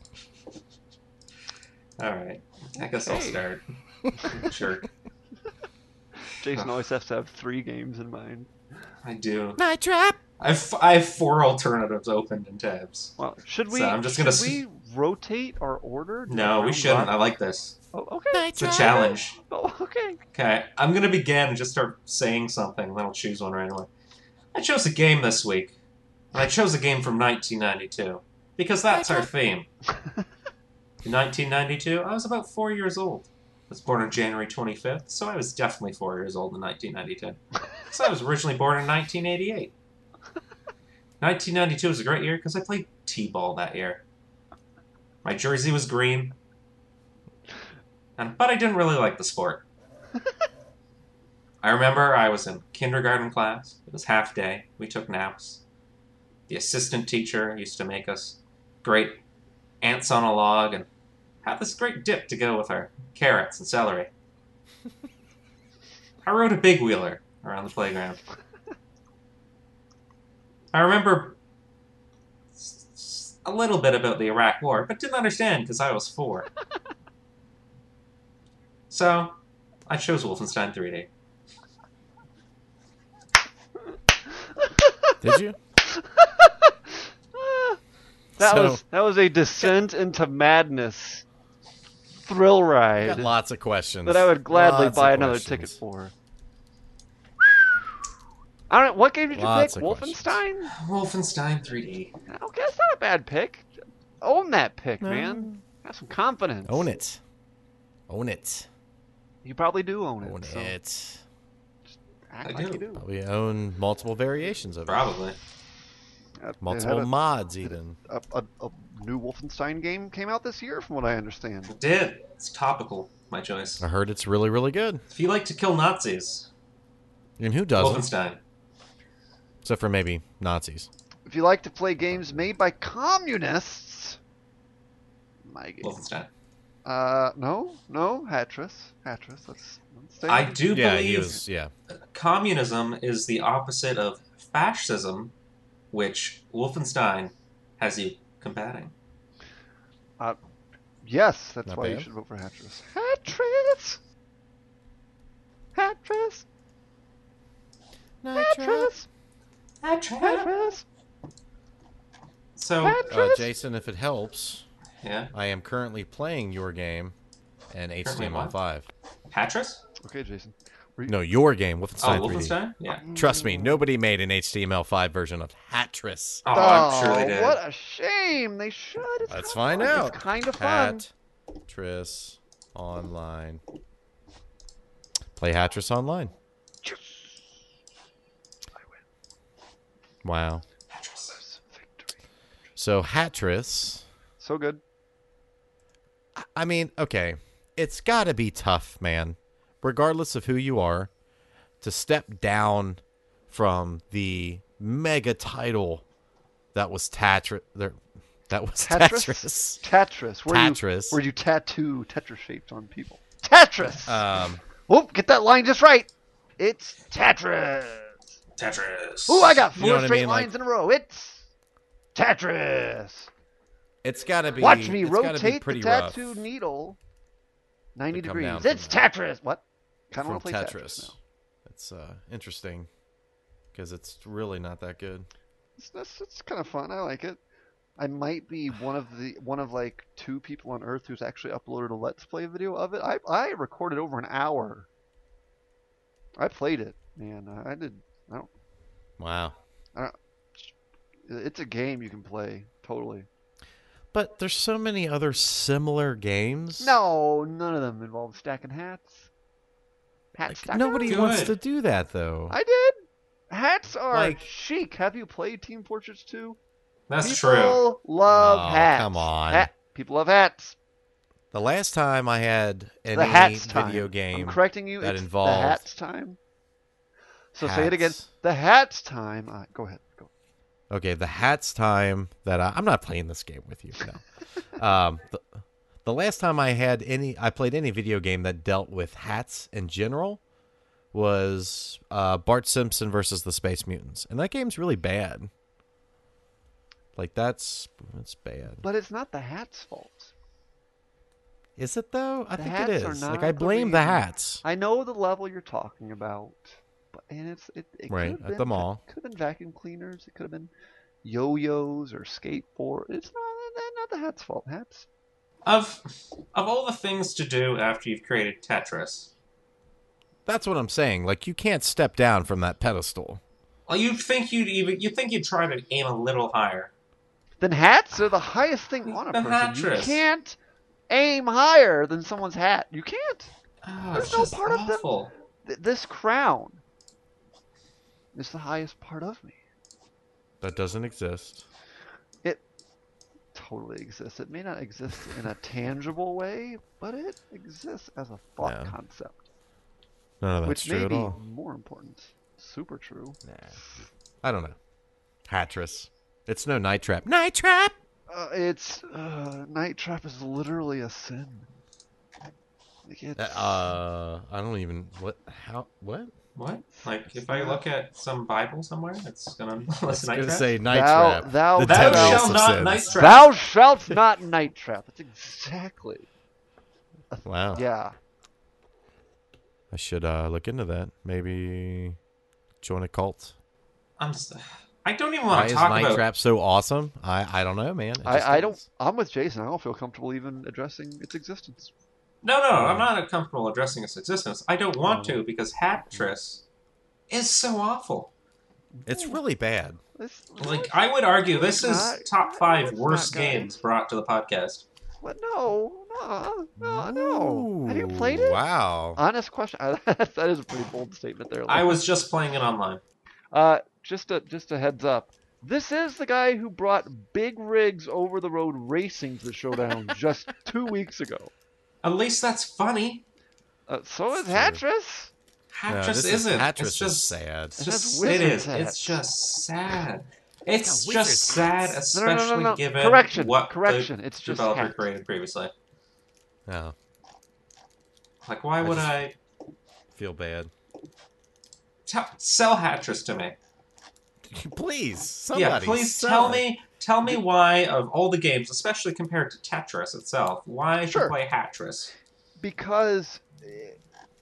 All right. I guess I'll Okay. start. Sure. Jason always has to have three games in mind. I do. Night Trap. I've I have four alternatives opened in tabs. Well, should we? So I'm just gonna should s- we rotate our order? No, we Round shouldn't. I robin? like this. Oh, okay. It's a challenge. Oh, okay. Okay, I'm gonna begin and just start saying something, then I'll choose one right away. I chose a game this week, and I chose a game from nineteen ninety-two because that's our theme. In nineteen ninety-two, I was about four years old. I was born on January twenty-fifth, so I was definitely four years old in nineteen ninety-two. So I was originally born in nineteen eighty-eight. nineteen ninety-two was a great year because I played T-ball that year. My jersey was green, and but I didn't really like the sport. I remember I was in kindergarten class. It was half day. We took naps. The assistant teacher used to make us great ants on a log and have this great dip to go with our carrots and celery. I rode a big wheeler around the playground. I remember s- s- a little bit about the Iraq War, but didn't understand because I was four. So, I chose Wolfenstein three D. Did you? That So- was that was a descent into madness thrill ride Got lots of questions. that I would gladly Lots buy of another questions. ticket for. I don't know, what game did you Lots pick? of questions. Wolfenstein? Wolfenstein three D. Okay, that's not a bad pick. Own that pick, No. man. Have some confidence. Own it. Own it. You probably do own it. Own so it. act I like do. you do. Probably own multiple variations of it. Probably. Uh, they Multiple had a- mods, even. a, a, a new Wolfenstein game came out this year, from what I understand. It did. It's topical, my choice. I heard it's really, really good. If you like to kill Nazis, And who doesn't? Wolfenstein. Except for maybe Nazis. If you like to play games made by communists, my game. Wolfenstein. Uh, no, no, Hatris, Hatris. Let's, let's stay. I on- do Yeah, believe he was. Yeah. communism is the opposite of fascism, which Wolfenstein has you combating. Yes, that's Not why you bad. should vote for Hatris. Hatris. Hatris. Hatris. Hatris. So, Uh, Hatris. Jason, if it helps, yeah. I am currently playing your game in H T M L five. Hatris? Okay, Jason. No, your game, Oh, Wolfenstein three D. Wolfenstein? Yeah. Trust me, nobody made an H T M L five version of Hatris. Oh, I'm sure they did. What a shame. They should. It's Let's kinda find fun. out. It's kind of fun. Hatris Online. Play Hatris Online. Wow. Hatris. Victory. So Hatris, So good. I mean, okay, it's got to be tough, man, regardless of who you are, to step down from the mega title that was Tatris. There, that was Tetris. Tetris. Tetris. Where Tetris. You, where you tattoo Tetris shapes on people. Tetris. Um, Oh, get that line just right. It's Tetris. Tetris. Oh, I got four You know what I straight mean, like- lines in a row. It's Tetris. it's got to be. Watch me it's gotta be rotate the pretty tattoo rough needle ninety to come degrees. down from It's that. Tetris. What? Kind of from want to play Tetris. Tetris. now. It's uh, interesting because it's really not that good. It's, it's, it's kind of fun. I like it. I might be one of the one of like two people on Earth who's actually uploaded a Let's Play video of it. I I recorded over an hour. I played it, man. I, I did. I don't. Wow. It's a game you can play totally. But there's so many other similar games. No, none of them involve stacking hats. Hat stacker? Nobody Good. wants to do that though. I did. Hats are Like- chic. Have you played Team Fortress two? That's true. People love Oh, hats. come on. Hat- People love hats. The last time I had any the hats video time. game I'm correcting you. that it's involved the hats time. So say it again. hats. The hats time. Uh, go ahead. Go. Okay, the hats time that I, I'm not playing this game with you. No. um, the, the last time I had any, I played any video game that dealt with hats in general was uh, Bart Simpson versus the Space Mutants, and that game's really bad. Like that's that's bad. But it's not the hats' fault. Is it though? I The think hats it are is. not Like I the blame the reason. hats. I know the level you're talking about. But and it's it, it Right, could have at been, the mall. Could have been vacuum cleaners. It could have been yo-yos or skateboard. It's not not the hat's fault. Hats. Of of all the things to do after you've created Tetris, That's what I'm saying. Like, you can't step down from that pedestal. well, you'd think you'd even you think you'd try to aim a little higher. Then hats are the highest thing on a The person. You hattress. can't aim higher than someone's hat. You can't. Oh, There's it's no just part of them- awful. Th- This crown is the highest part of me. That doesn't exist. It totally exists. It may not exist in a tangible way, but it exists as a thought Yeah. concept, No, that's which true may at be all. more important. Super true. Nah. I don't know. Hattress. It's no Night Trap. Night Trap! Uh, it's uh, Night Trap is literally a sin. Like it's, Uh, I don't even... What? How? What? What? Like, if I look at some Bible somewhere, it's gonna I list was night going to trap? say Night Thou- Trap. thou- the thou Thou deadliest shalt of not sins. night trap. Thou shalt not Night Trap. That's exactly. Wow. Yeah. I should uh, look into that. Maybe join a cult. I'm. s- I don't even Why want is to talk Night about. Trap so awesome? I, I don't know, man. It just I, I don't. is. I'm with Jason. I don't feel comfortable even addressing its existence. No, no, I'm not comfortable addressing its existence. I don't want to because Hattress is so awful. It's really bad. This, Like, I would argue this is Not- top five it's worst not good. games brought to the podcast. what? No, no, no, no. Have you played it? Wow. Honest question. that is a pretty bold statement there. I Lee. was just playing it online. Uh, just a just a heads up. This is the guy who brought big rigs over the road racing to the showdown just two weeks ago. At least that's funny. Uh, so is True. Hattress. No, Hattress this is- isn't. Hattress it's just is sad. It's It just has it wizard's is. hats. It's just sad. It's got just wizard's sad, hats. No, no, no, no, especially no. given Correction, what correction. the It's just developer hat. created previously. Oh, Like, why I would just- I feel bad. tell sell Hattress to me? Please, somebody. yeah, please sell tell it. me tell me why of all the games, especially compared to Tetris itself, why I should Sure. play Hattress. Because eh,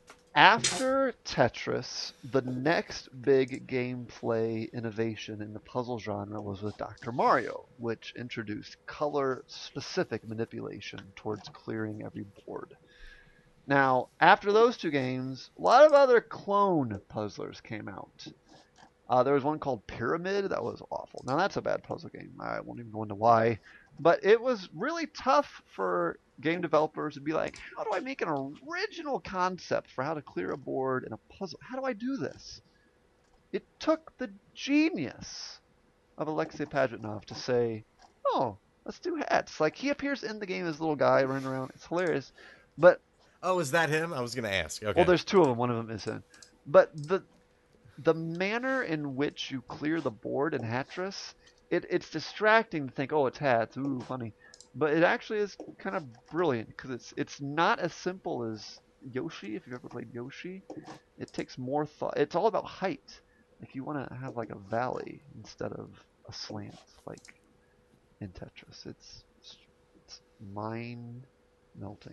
after Tetris, the next big gameplay innovation in the puzzle genre was with Doctor Mario, which introduced color-specific manipulation towards clearing every board. Now, after those two games, a lot of other clone puzzlers came out. Uh, there was one called Pyramid that was awful. Now, that's a bad puzzle game. I won't even go into why. But it was really tough for game developers to be like, how do I make an original concept for how to clear a board in a puzzle? How do I do this? It took the genius of Alexei Pajitnov to say, oh, let's do hats. Like, he appears in the game as a little guy running around. It's hilarious. But, Oh, is that him? I was going to ask. Okay. well, there's two of them. One of them is him. But the the manner in which you clear the board in Hattress, it, it's distracting to think, oh, it's hats, ooh, funny. But it actually is kind of brilliant because it's it's not as simple as Yoshi. If you've ever played Yoshi, it takes more thought. It's all about height. Like, you want to have like a valley instead of a slant, like in Tetris. It's it's mind melting.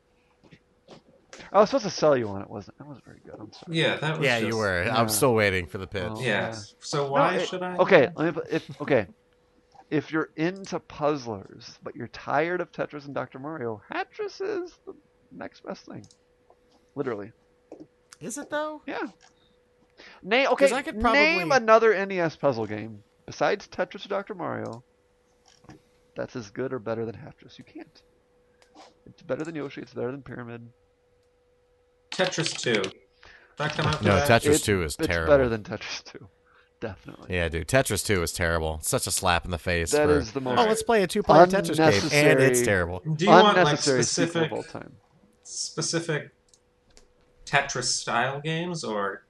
I was supposed to sell you on it, wasn't I? That wasn't very good. I'm sorry. Yeah, that was yeah, just, you were. Yeah. I'm still waiting for the pitch. Oh. Yeah. Yeah. So No, why it- should I? Okay, let me. put- If okay, if you're into puzzlers but you're tired of Tetris and Doctor Mario, Hattress is the next best thing. Literally. Is it though? Yeah. Name okay. 'Cause I could probably- Name another N E S puzzle game besides Tetris or Doctor Mario that's as good or better than Hattress. You can't. It's better than Yoshi. It's better than Pyramid. Tetris two. That come out No, that? Tetris It's- two is it's terrible. better than Tetris two. Definitely. Yeah, dude. Tetris two is terrible. Such a slap in the face. That for, is the most Oh, let's play a two-player Tetris game, and unnecessary- it's terrible. Do you want like unnecessary sequel specific of all time. specific Tetris style games or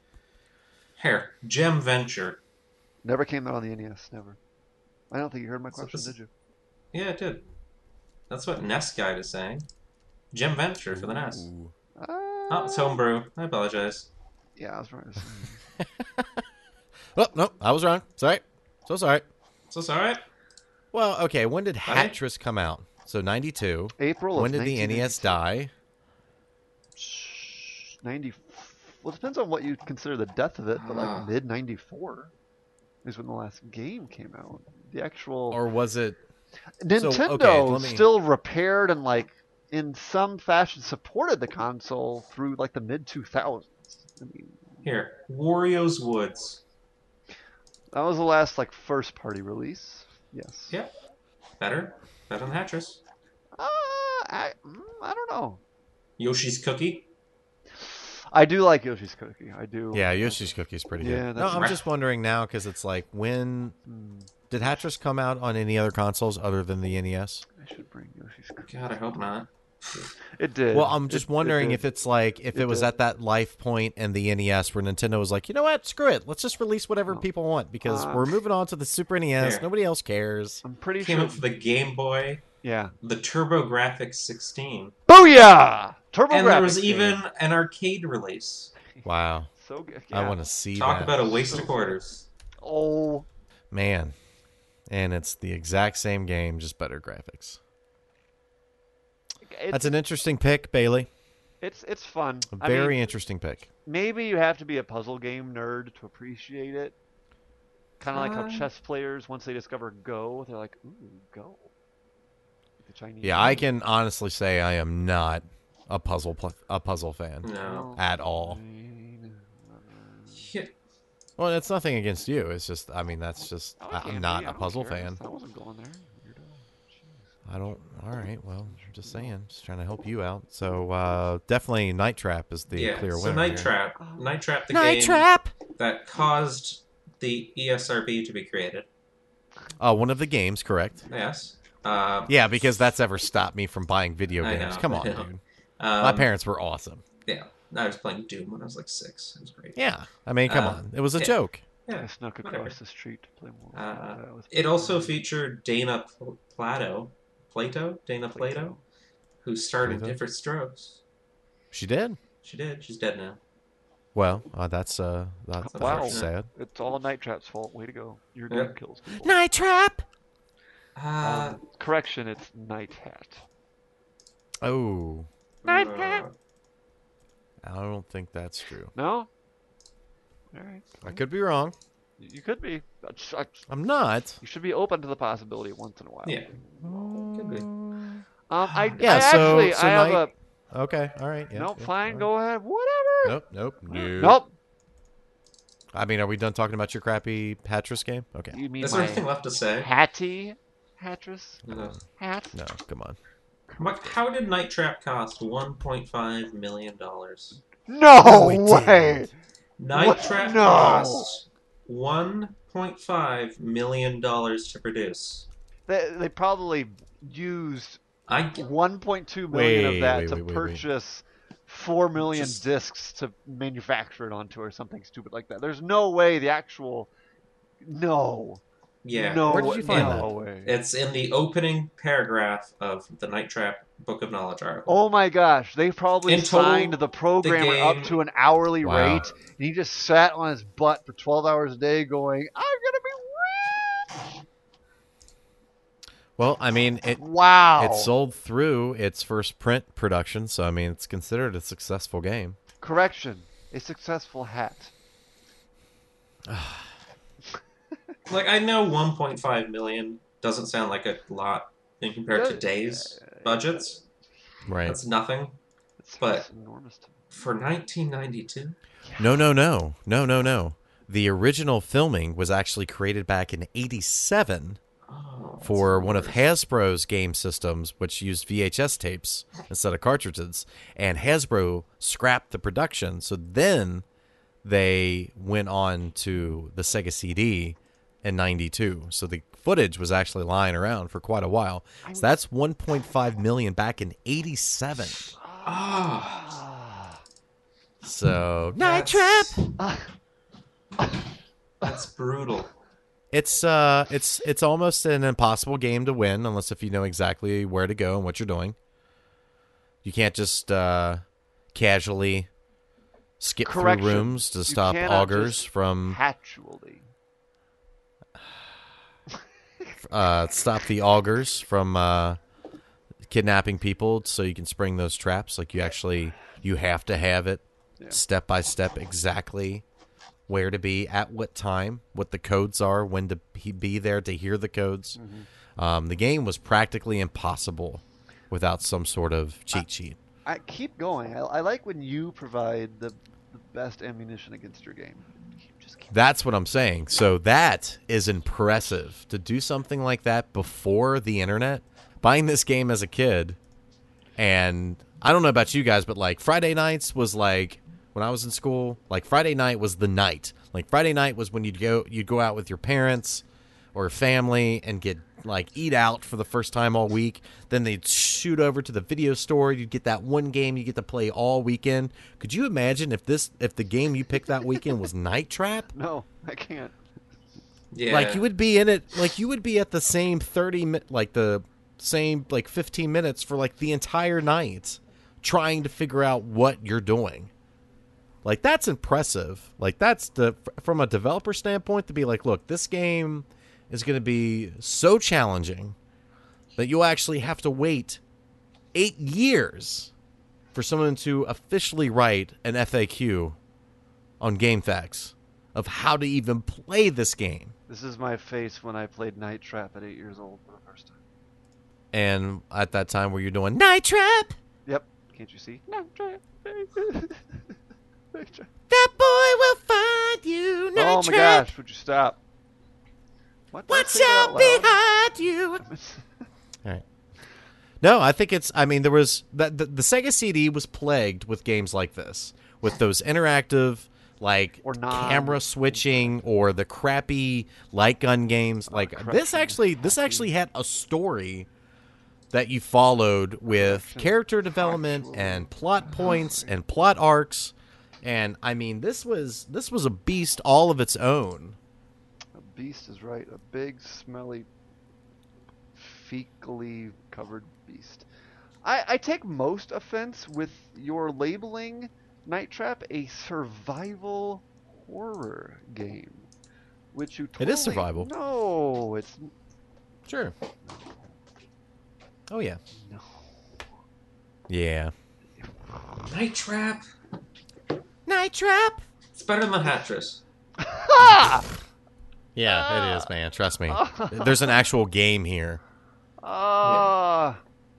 here Gem Venture? Never came out on the N E S. Never. I don't think you heard my So question, this- did you? Yeah, it did. That's what N E S Guide is saying. Gem Venture for the N E S. Ooh. Uh, Oh, it's homebrew. I apologize. Yeah, I was right. Oh, no, I was wrong. Sorry. So sorry. So it's alright. Well, okay, when did Right. Hattress come out? So ninety-two. April of When did the N E S die? ninety Well, it depends on what you consider the death of it, but like Ah. mid ninety-four is when the last game came out. The actual Or was it? Nintendo so, okay, let me- still repaired and like in some fashion supported the console through like the mid two thousands. I mean, Here, Wario's Woods. that was the last like first party release. Yes. Yeah, better, better than Hatris. Uh, I, mm, I don't know. Yoshi's Cookie. I do like Yoshi's Cookie. I do. Yeah, Yoshi's Cookie is pretty Yeah, good. No, that's- I'm just wondering now because it's like when Hmm, did Hatris come out on any other consoles other than the N E S? I should bring Yoshi's Cookie. God, I hope not. It did. Well, I'm just It- it wondering did. if it's like if it, It was did. at that life point in the N E S where Nintendo was like, you know what, screw it, let's just release whatever people want because Uh, we're moving on to the Super N E S. Here. Nobody else cares. I'm pretty Came sure. out for the Game Boy, Yeah. the TurboGrafx sixteen, Booyah! Turbo and there was even an arcade release. Wow, so good. I Yeah. want to see Talk that. about a waste of quarters. Oh, Man, and it's the exact same game, just better graphics. it's That's an interesting pick, Bailey. it's it's fun. A I very mean, interesting pick. maybe you have to be a puzzle game nerd to appreciate it. Kind of like how Um, chess players, once they discover Go, they're like, "Ooh, Go." The Chinese. Yeah, I can honestly say I am not a puzzle pl- a puzzle fan No. at all. Yeah. Well, it's nothing against you. It's just, I mean, that's just, Oh, it I- can I'm be, not I a don't puzzle care. fan. I wasn't going there. Weirdo. Jeez. I don't. All right. Well, I'm just saying, just trying to help you out. So uh, definitely, Night Trap is the Yeah, clear so winner. Night here. Trap. Oh. Night Trap, the Night game Trap. that caused the E S R B to be created. Uh, one of the games, correct? Yes. Uh, Yeah, because that's ever stopped me from buying video I games. know, Come I on, know. dude. um, My parents were awesome. Yeah. I was playing Doom when I was like six. It was great. Yeah, I mean, come Uh, on, it was a yeah. joke. I Yeah. snuck whatever. across the street to play more. Uh, That was- It also featured Dana Pl- Plato, Plato, Dana Plato, who starred in Plato? Different Strokes. She did. She did. She's dead now. Well, uh, that's uh, that's, that's Wow. sad. It's all Night Trap's fault. Way to go. Your Yeah. game kills people. Night Trap. Uh, Um, correction, it's Night Hat. Oh, Night I don't think that's true. No? Alright. I could be wrong. You could be. That's- I- I'm not. You should be open to the possibility once in a while. Yeah. Could be. Um, I, Yeah, I so- actually, so I have Night- Okay. All right. a. Yeah, nope, yeah, fine, all go ahead. Whatever. right. Nope. Nope. Nope. Nope. I mean, are we done talking about your crappy Hatris game? Okay. You mean Is there my anything left to say? Hattie Hattress? No. Hat? No, come on. What- How did Night Trap cost one point five million dollars? No No, it way! didn't. Night What? Trap No. cost one point five million dollars to produce. They, they probably used I one point two million Wait, of that wait, to wait, wait, wait. purchase four million Just- discs to manufacture it onto or something stupid like that. There's no way the actual. No. yeah. No, Where did you find no that? way. It's in the opening paragraph of the Night Trap Book of Knowledge article. Oh my gosh, they probably In total, signed the programmer the up game- to an hourly Wow. rate, and he just sat on his butt for twelve hours a day going, I'm gonna be rich! Well, I mean, it Wow. it sold through its first print production, so I mean, it's considered a successful game. Correction, a successful hat. Like, I know one point five million doesn't sound like a lot in compared to Yeah, today's budgets. Right. That's nothing. It's, But- it's enormous to me. For nineteen ninety-two? No, no, no, no, no, no. The original filming was actually created back in eighty-seven Oh, that's for one of worse. Hasbro's game systems, which used V H S tapes instead of cartridges. And Hasbro scrapped the production, so then they went on to the Sega C D in ninety-two. So the footage was actually lying around for quite a while. So that's one point five million back in eighty-seven. Ah, So Night Trap! Ah, That's brutal. It's uh, it's it's almost an impossible game to win unless if you know exactly where to go and what you're doing. You can't just uh, casually skip Correction. through rooms to You stop cannot augurs just from Actually. uh, stop the augurs from uh, kidnapping people, so you can spring those traps. Like you actually you have to have it Yeah. step by step exactly where to be at what time, what the codes are, when to he be there to hear the codes. Mm-hmm. Um, the game was practically impossible without some sort of cheat sheet. I keep going. I, I like when you provide the, the best ammunition against your game. Keep, just keep That's what I'm saying. So that is impressive to do something like that before the internet. Buying this game as a kid, and I don't know about you guys, but like Friday nights was like when I was in school. Like Friday night was the night. Like Friday night was when you'd go you'd go out with your parents or family and get like eat out for the first time all week. Then they'd shoot over to the video store. You'd get that one game you get to play all weekend. Could you imagine if this if the game you picked that weekend was Night Trap? No, I can't. Yeah. Like you would be in it. Like you would be at the same thirty mi- like the same like fifteen minutes for like the entire night, trying to figure out what you're doing. Like that's impressive. Like that's the from a developer standpoint to be like, look, this game is going to be so challenging that you'll actually have to wait eight years for someone to officially write an F A Q on GameFAQs of how to even play this game. This is my face when I played Night Trap at eight years old for the first time. And at that time where you're doing Night Trap, Yep. Can't you see? Night Trap. Night Trap. that boy will find you. Night Oh my Trap. gosh, would you stop? What? Did I Watch say that out loud? behind you. All right. No, I think it's. I mean, there was that the, the Sega C D was plagued with games like this, with those interactive, like Or non- camera switching, or the crappy light gun games. Like this correction, actually, this actually had a story that you followed with Correction. character development Factual. and plot points and plot arcs, and I mean, this was this was a beast all of its own. A beast is right. A big, smelly, fecally covered beast. I, I take most offense with your labeling Night Trap a survival horror game, which you totally... It is survival. No, it's Sure. Oh yeah. no. Yeah. Night Trap. Night Trap. It's better than Hattress. Yeah, it is, man. Trust me. There's an actual game here. Ah,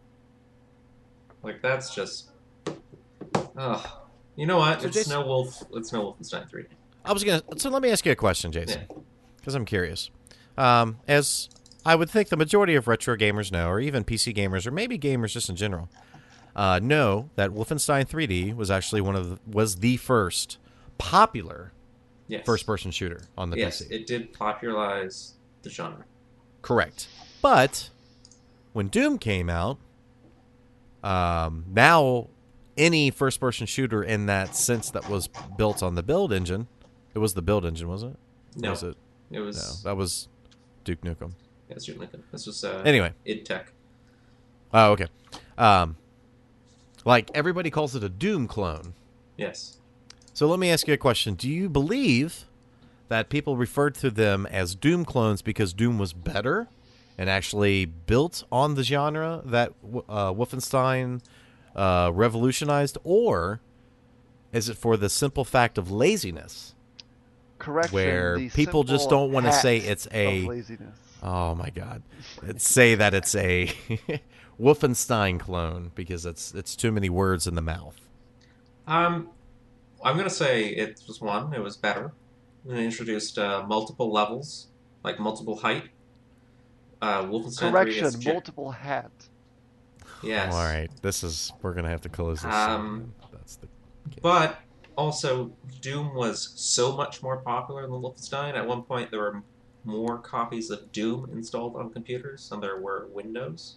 Like that's just. Ugh. You know what? So it's Jason- no Wolf. It's no Wolfenstein three D. I was gonna. So let me ask you a question, Jason, Yeah. because I'm curious. Um, as I would think the majority of retro gamers know, or even P C gamers, or maybe gamers just in general, uh, know that Wolfenstein three D was actually one of the, was the first popular Yes. first-person shooter on the Yes, P C. it did popularize the genre. Correct. But when Doom came out, um, now any first-person shooter in that sense that was built on the build engine, it was the build engine, was it? Or No, was it? it No, was. that was Duke Nukem. Yeah, it's Duke Nukem. This was uh, Anyway. id Tech. Oh, okay. Um, like everybody calls it a Doom clone. Yes. So let me ask you a question: do you believe that people referred to them as Doom clones because Doom was better and actually built on the genre that uh, Wolfenstein uh, revolutionized, or is it for the simple fact of laziness? correction. Where the people just simple don't wanna act say it's a- of laziness. Oh my God! It's say that it's a Wolfenstein clone because it's it's too many words in the mouth. Um, I'm gonna say it was one. It was better. It introduced uh, multiple levels, like multiple height. Uh, Wolfenstein three is Correction, gen- multiple hat. Yes. All right, this is we're gonna have to close this. Um, That's the. But also, Doom was so much more popular than Wolfenstein. At one point, there were more copies of Doom installed on computers than there were Windows.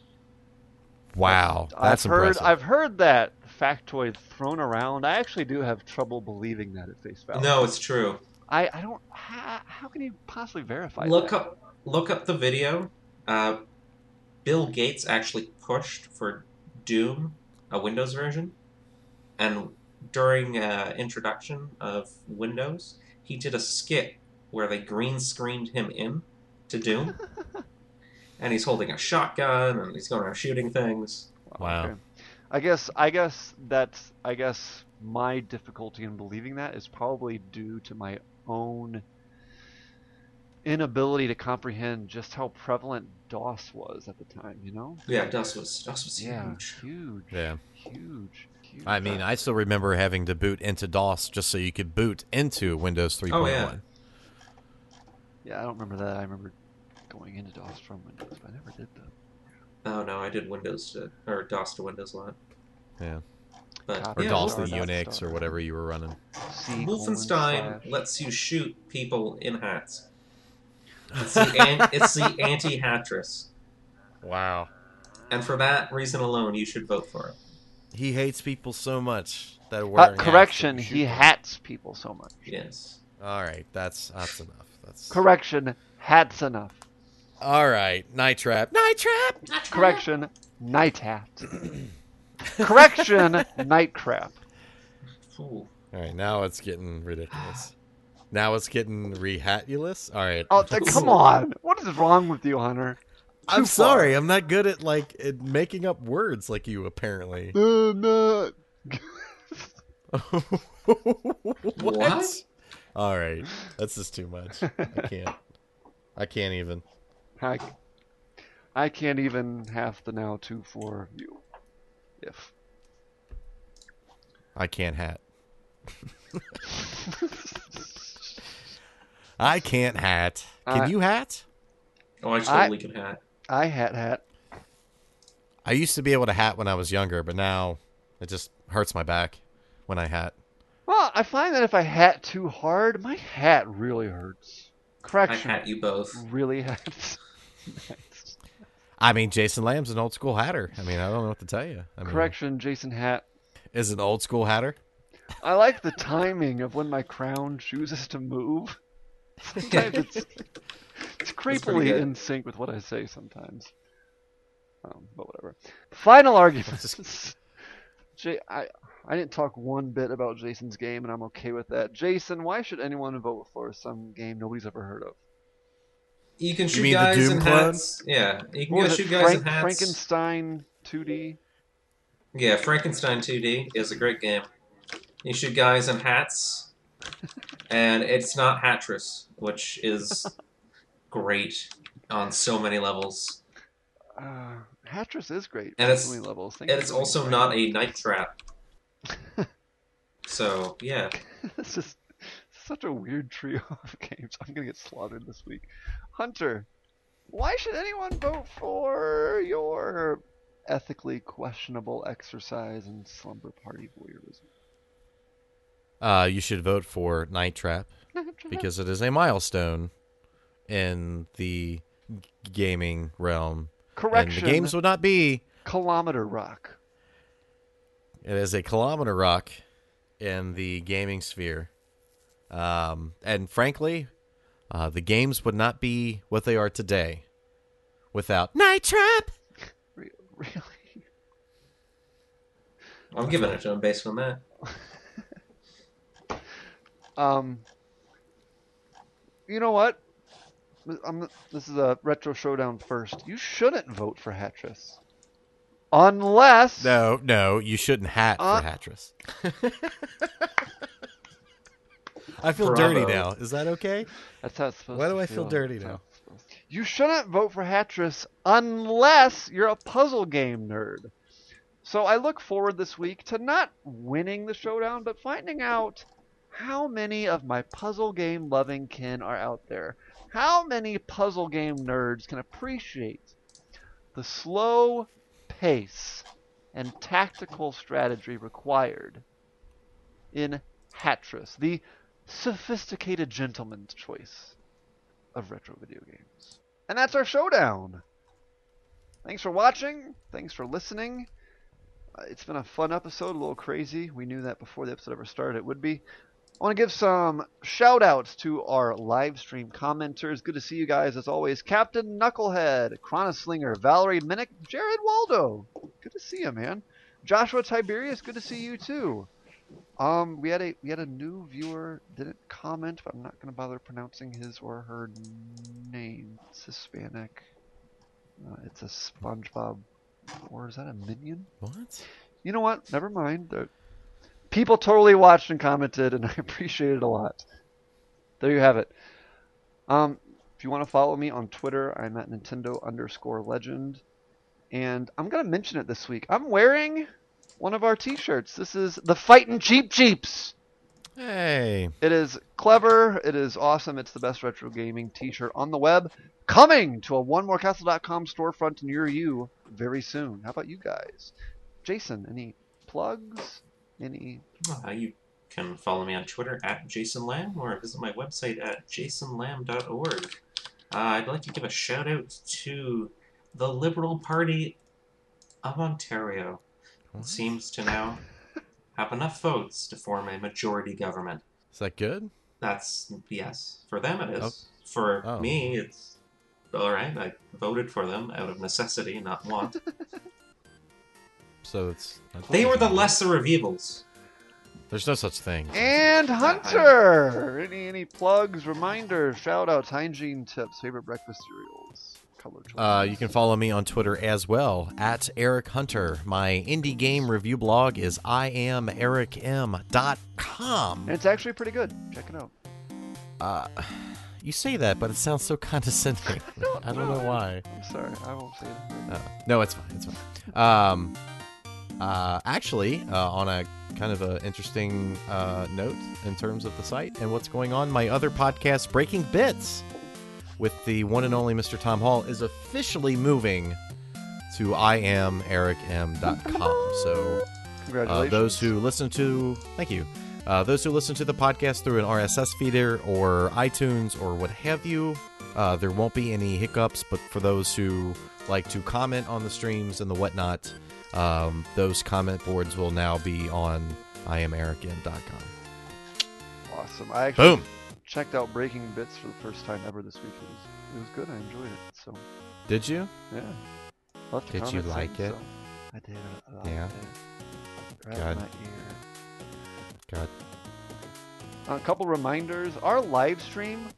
Wow, that's I've heard impressive. I've heard that factoid thrown around. I actually do have trouble believing that at face value. No, it's true. I, I don't. How, how can you possibly verify Look that? up, look up the video. Uh, Bill Gates actually pushed for Doom, a Windows version, and during uh, introduction of Windows, he did a skit where they green screened him in to Doom, and he's holding a shotgun and he's going around shooting things. Wow. Okay. I guess I guess that's I guess my difficulty in believing that is probably due to my own inability to comprehend just how prevalent DOS was at the time, you know? Yeah, DOS was DOS was Yeah, huge. huge. Yeah. Huge. Huge. I mean, I still remember having to boot into DOS just so you could boot into Windows three point one. Oh, yeah. Yeah, I don't remember that. I remember going into DOS from Windows, but I never did that. Oh no, I did Windows to or DOS to Windows a lot. Yeah. But Copy. Or yeah, DOS to Wolf- Unix Star. or whatever you were running. C Wolfenstein colon slash. lets you shoot people in hats. It's the, an- it's the anti-Hattress. Wow. And for that reason alone, you should vote for it. He hates people so much that are Uh, wearing hats correction, that you he shoot them. hats people so much. Yes. All right, that's that's enough. That's Correction, hats enough. All right, Night Trap. Night Trap. Correction, night hat. Correction, night crap. Ooh. All right, now it's getting ridiculous. Now it's getting rehatulous. All right. Oh, th- come on. What is wrong with you, Hunter? I'm too sorry. far. I'm not good at like at making up words like you apparently. Uh, no. What? All right, that's just too much. I can't. I can't even. I, I can't even half the now two for you. If. I can't hat. I can't hat. Can I- you hat? Oh, I totally can hat. I hat hat. I used to be able to hat when I was younger, but now it just hurts my back when I hat. Well, I find that if I hat too hard, my hat really hurts. I Correction. hat you both. Really hurts. I mean, Jason Lamb's an old school hatter. I mean, I don't know what to tell you. I mean, Correction, Jason Hat. is an old school hatter. I like the timing of when my crown chooses to move. Sometimes it's, it's pretty creepily good. in sync with what I say sometimes. Um, but whatever. Final argument. Jay, I, I didn't talk one bit about Jason's game, and I'm okay with that. Jason, why should anyone vote for some game nobody's ever heard of? You can shoot mean the guys Doom in clone? hats. Yeah, you can What go was it, shoot guys Frank- in hats. Frankenstein two D? Yeah, Frankenstein two D is a great game. You shoot guys in hats, and it's not Hattress, which is great on so many levels. Uh, Hattress is great. And on it's- so many levels. Thank And you it's for also being not right. a night trap. So, yeah. It's just such a weird trio of games. I'm gonna get slaughtered this week. Hunter, why should anyone vote for your ethically questionable exercise in slumber party voyeurism? Uh, you should vote for Night Trap because it is a milestone in the g- gaming realm. Correction. And the games would not be. Kilometer Rock. It is a kilometer rock in the gaming sphere. Um, and frankly, uh, the games would not be what they are today without Night Trap. Re- Really? I'm giving it to him based on that. Um. You know what? I'm, this is a retro showdown first. You shouldn't vote for Hattress. Unless. No, no, you shouldn't hat Uh, for Hattress. I feel Bravo. dirty now. Is that okay? That's how it's supposed Why to do I feel dirty That's how now? it's supposed to- You shouldn't vote for Hattress unless you're a puzzle game nerd. So I look forward this week to not winning the showdown, but finding out how many of my puzzle game loving kin are out there. How many puzzle game nerds can appreciate the slow pace and tactical strategy required in Hattress, the sophisticated gentleman's choice of retro video games. And that's our showdown. Thanks for watching. Thanks for listening. Uh, it's been a fun episode, a little crazy. We knew that before the episode ever started it would be. I want to give some shout outs to our live stream commenters. Good to see you guys as always. Captain Knucklehead, Chronoslinger, Valerie Minnick, Jared Waldo. Good to see you, man. Joshua Tiberius, good to see you too. Um, we had a we had a new viewer didn't comment, but I'm not gonna bother pronouncing his or her name. It's Hispanic. Uh, it's a SpongeBob, or is that a minion? What? You know what? Never mind. The people totally watched and commented, and I appreciate it a lot. There you have it. Um, if you want to follow me on Twitter, I'm at Nintendo underscore legend. And I'm going to mention it this week. I'm wearing one of our t-shirts. This is the Fightin' Cheap Cheeps. Hey. It is clever. It is awesome. It's the best retro gaming t-shirt on the web. Coming to a one more castle dot com storefront near you very soon. How about you guys? Jason, any plugs? Any? Uh, you can follow me on Twitter at Jason Lamb or visit my website at jason lamb dot org. Uh, I'd like to give a shout out to the Liberal Party of Ontario. It seems to now have enough votes to form a majority government. Is that good? That's, yes. For them it is. Oh. For Oh. me, it's all right. I voted for them out of necessity, not want. So it's. They were the lesser of evils. There's no such thing. And Hunter! Any any plugs, reminders, shout-outs, hygiene tips, favorite breakfast cereals, color choice? Uh, you can follow me on Twitter as well, at Eric Hunter. My indie game review blog is I am eric m dot com. And it's actually pretty good. Check it out. Uh, you say that, but it sounds so condescending. I don't know why. I'm sorry. I won't say it. Uh, no, it's fine. It's fine. Um, uh, actually, uh, on a kind of an interesting uh, note in terms of the site and what's going on, my other podcast, Breaking Bits, with the one and only Mister Tom Hall, is officially moving to I am eric m dot com. So uh, Congratulations. those who listen to, thank you. Uh, those who listen to the podcast through an R S S feeder or iTunes or what have you, uh, there won't be any hiccups. But for those who like to comment on the streams and the whatnot, um, those comment boards will now be on I am eric m dot com. Awesome. I actually Boom. checked out Breaking Bits for the first time ever this week. It was, it was good. I enjoyed it. So, Did you? yeah. Lots of Did you comments like in, it? so I did. I liked Yeah. it. Right in Good. my ear. God. A couple reminders. Our live stream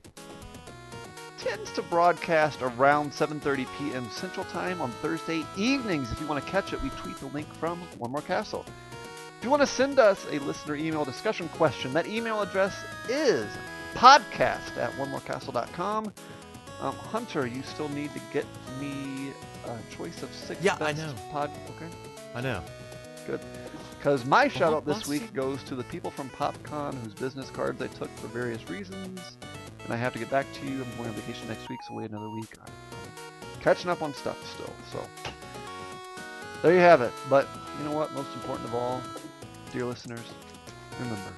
tends to broadcast around seven thirty p.m. Central Time on Thursday evenings. If you want to catch it, we tweet the link from One More Castle. If you want to send us a listener email discussion question, that email address is podcast at one more castle dot com. Um, Hunter, you still need to get me a choice of six Yeah, I best know. pod. Okay, I know. good. Because my shout out this what's- week goes to the people from PopCon whose business cards I took for various reasons. And I have to get back to you. I'm going on vacation next week, so wait another week. I'm catching up on stuff still. So there you have it. But you know what? Most important of all, dear listeners, remember,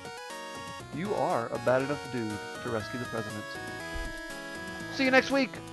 you are a bad enough dude to rescue the president. See you next week.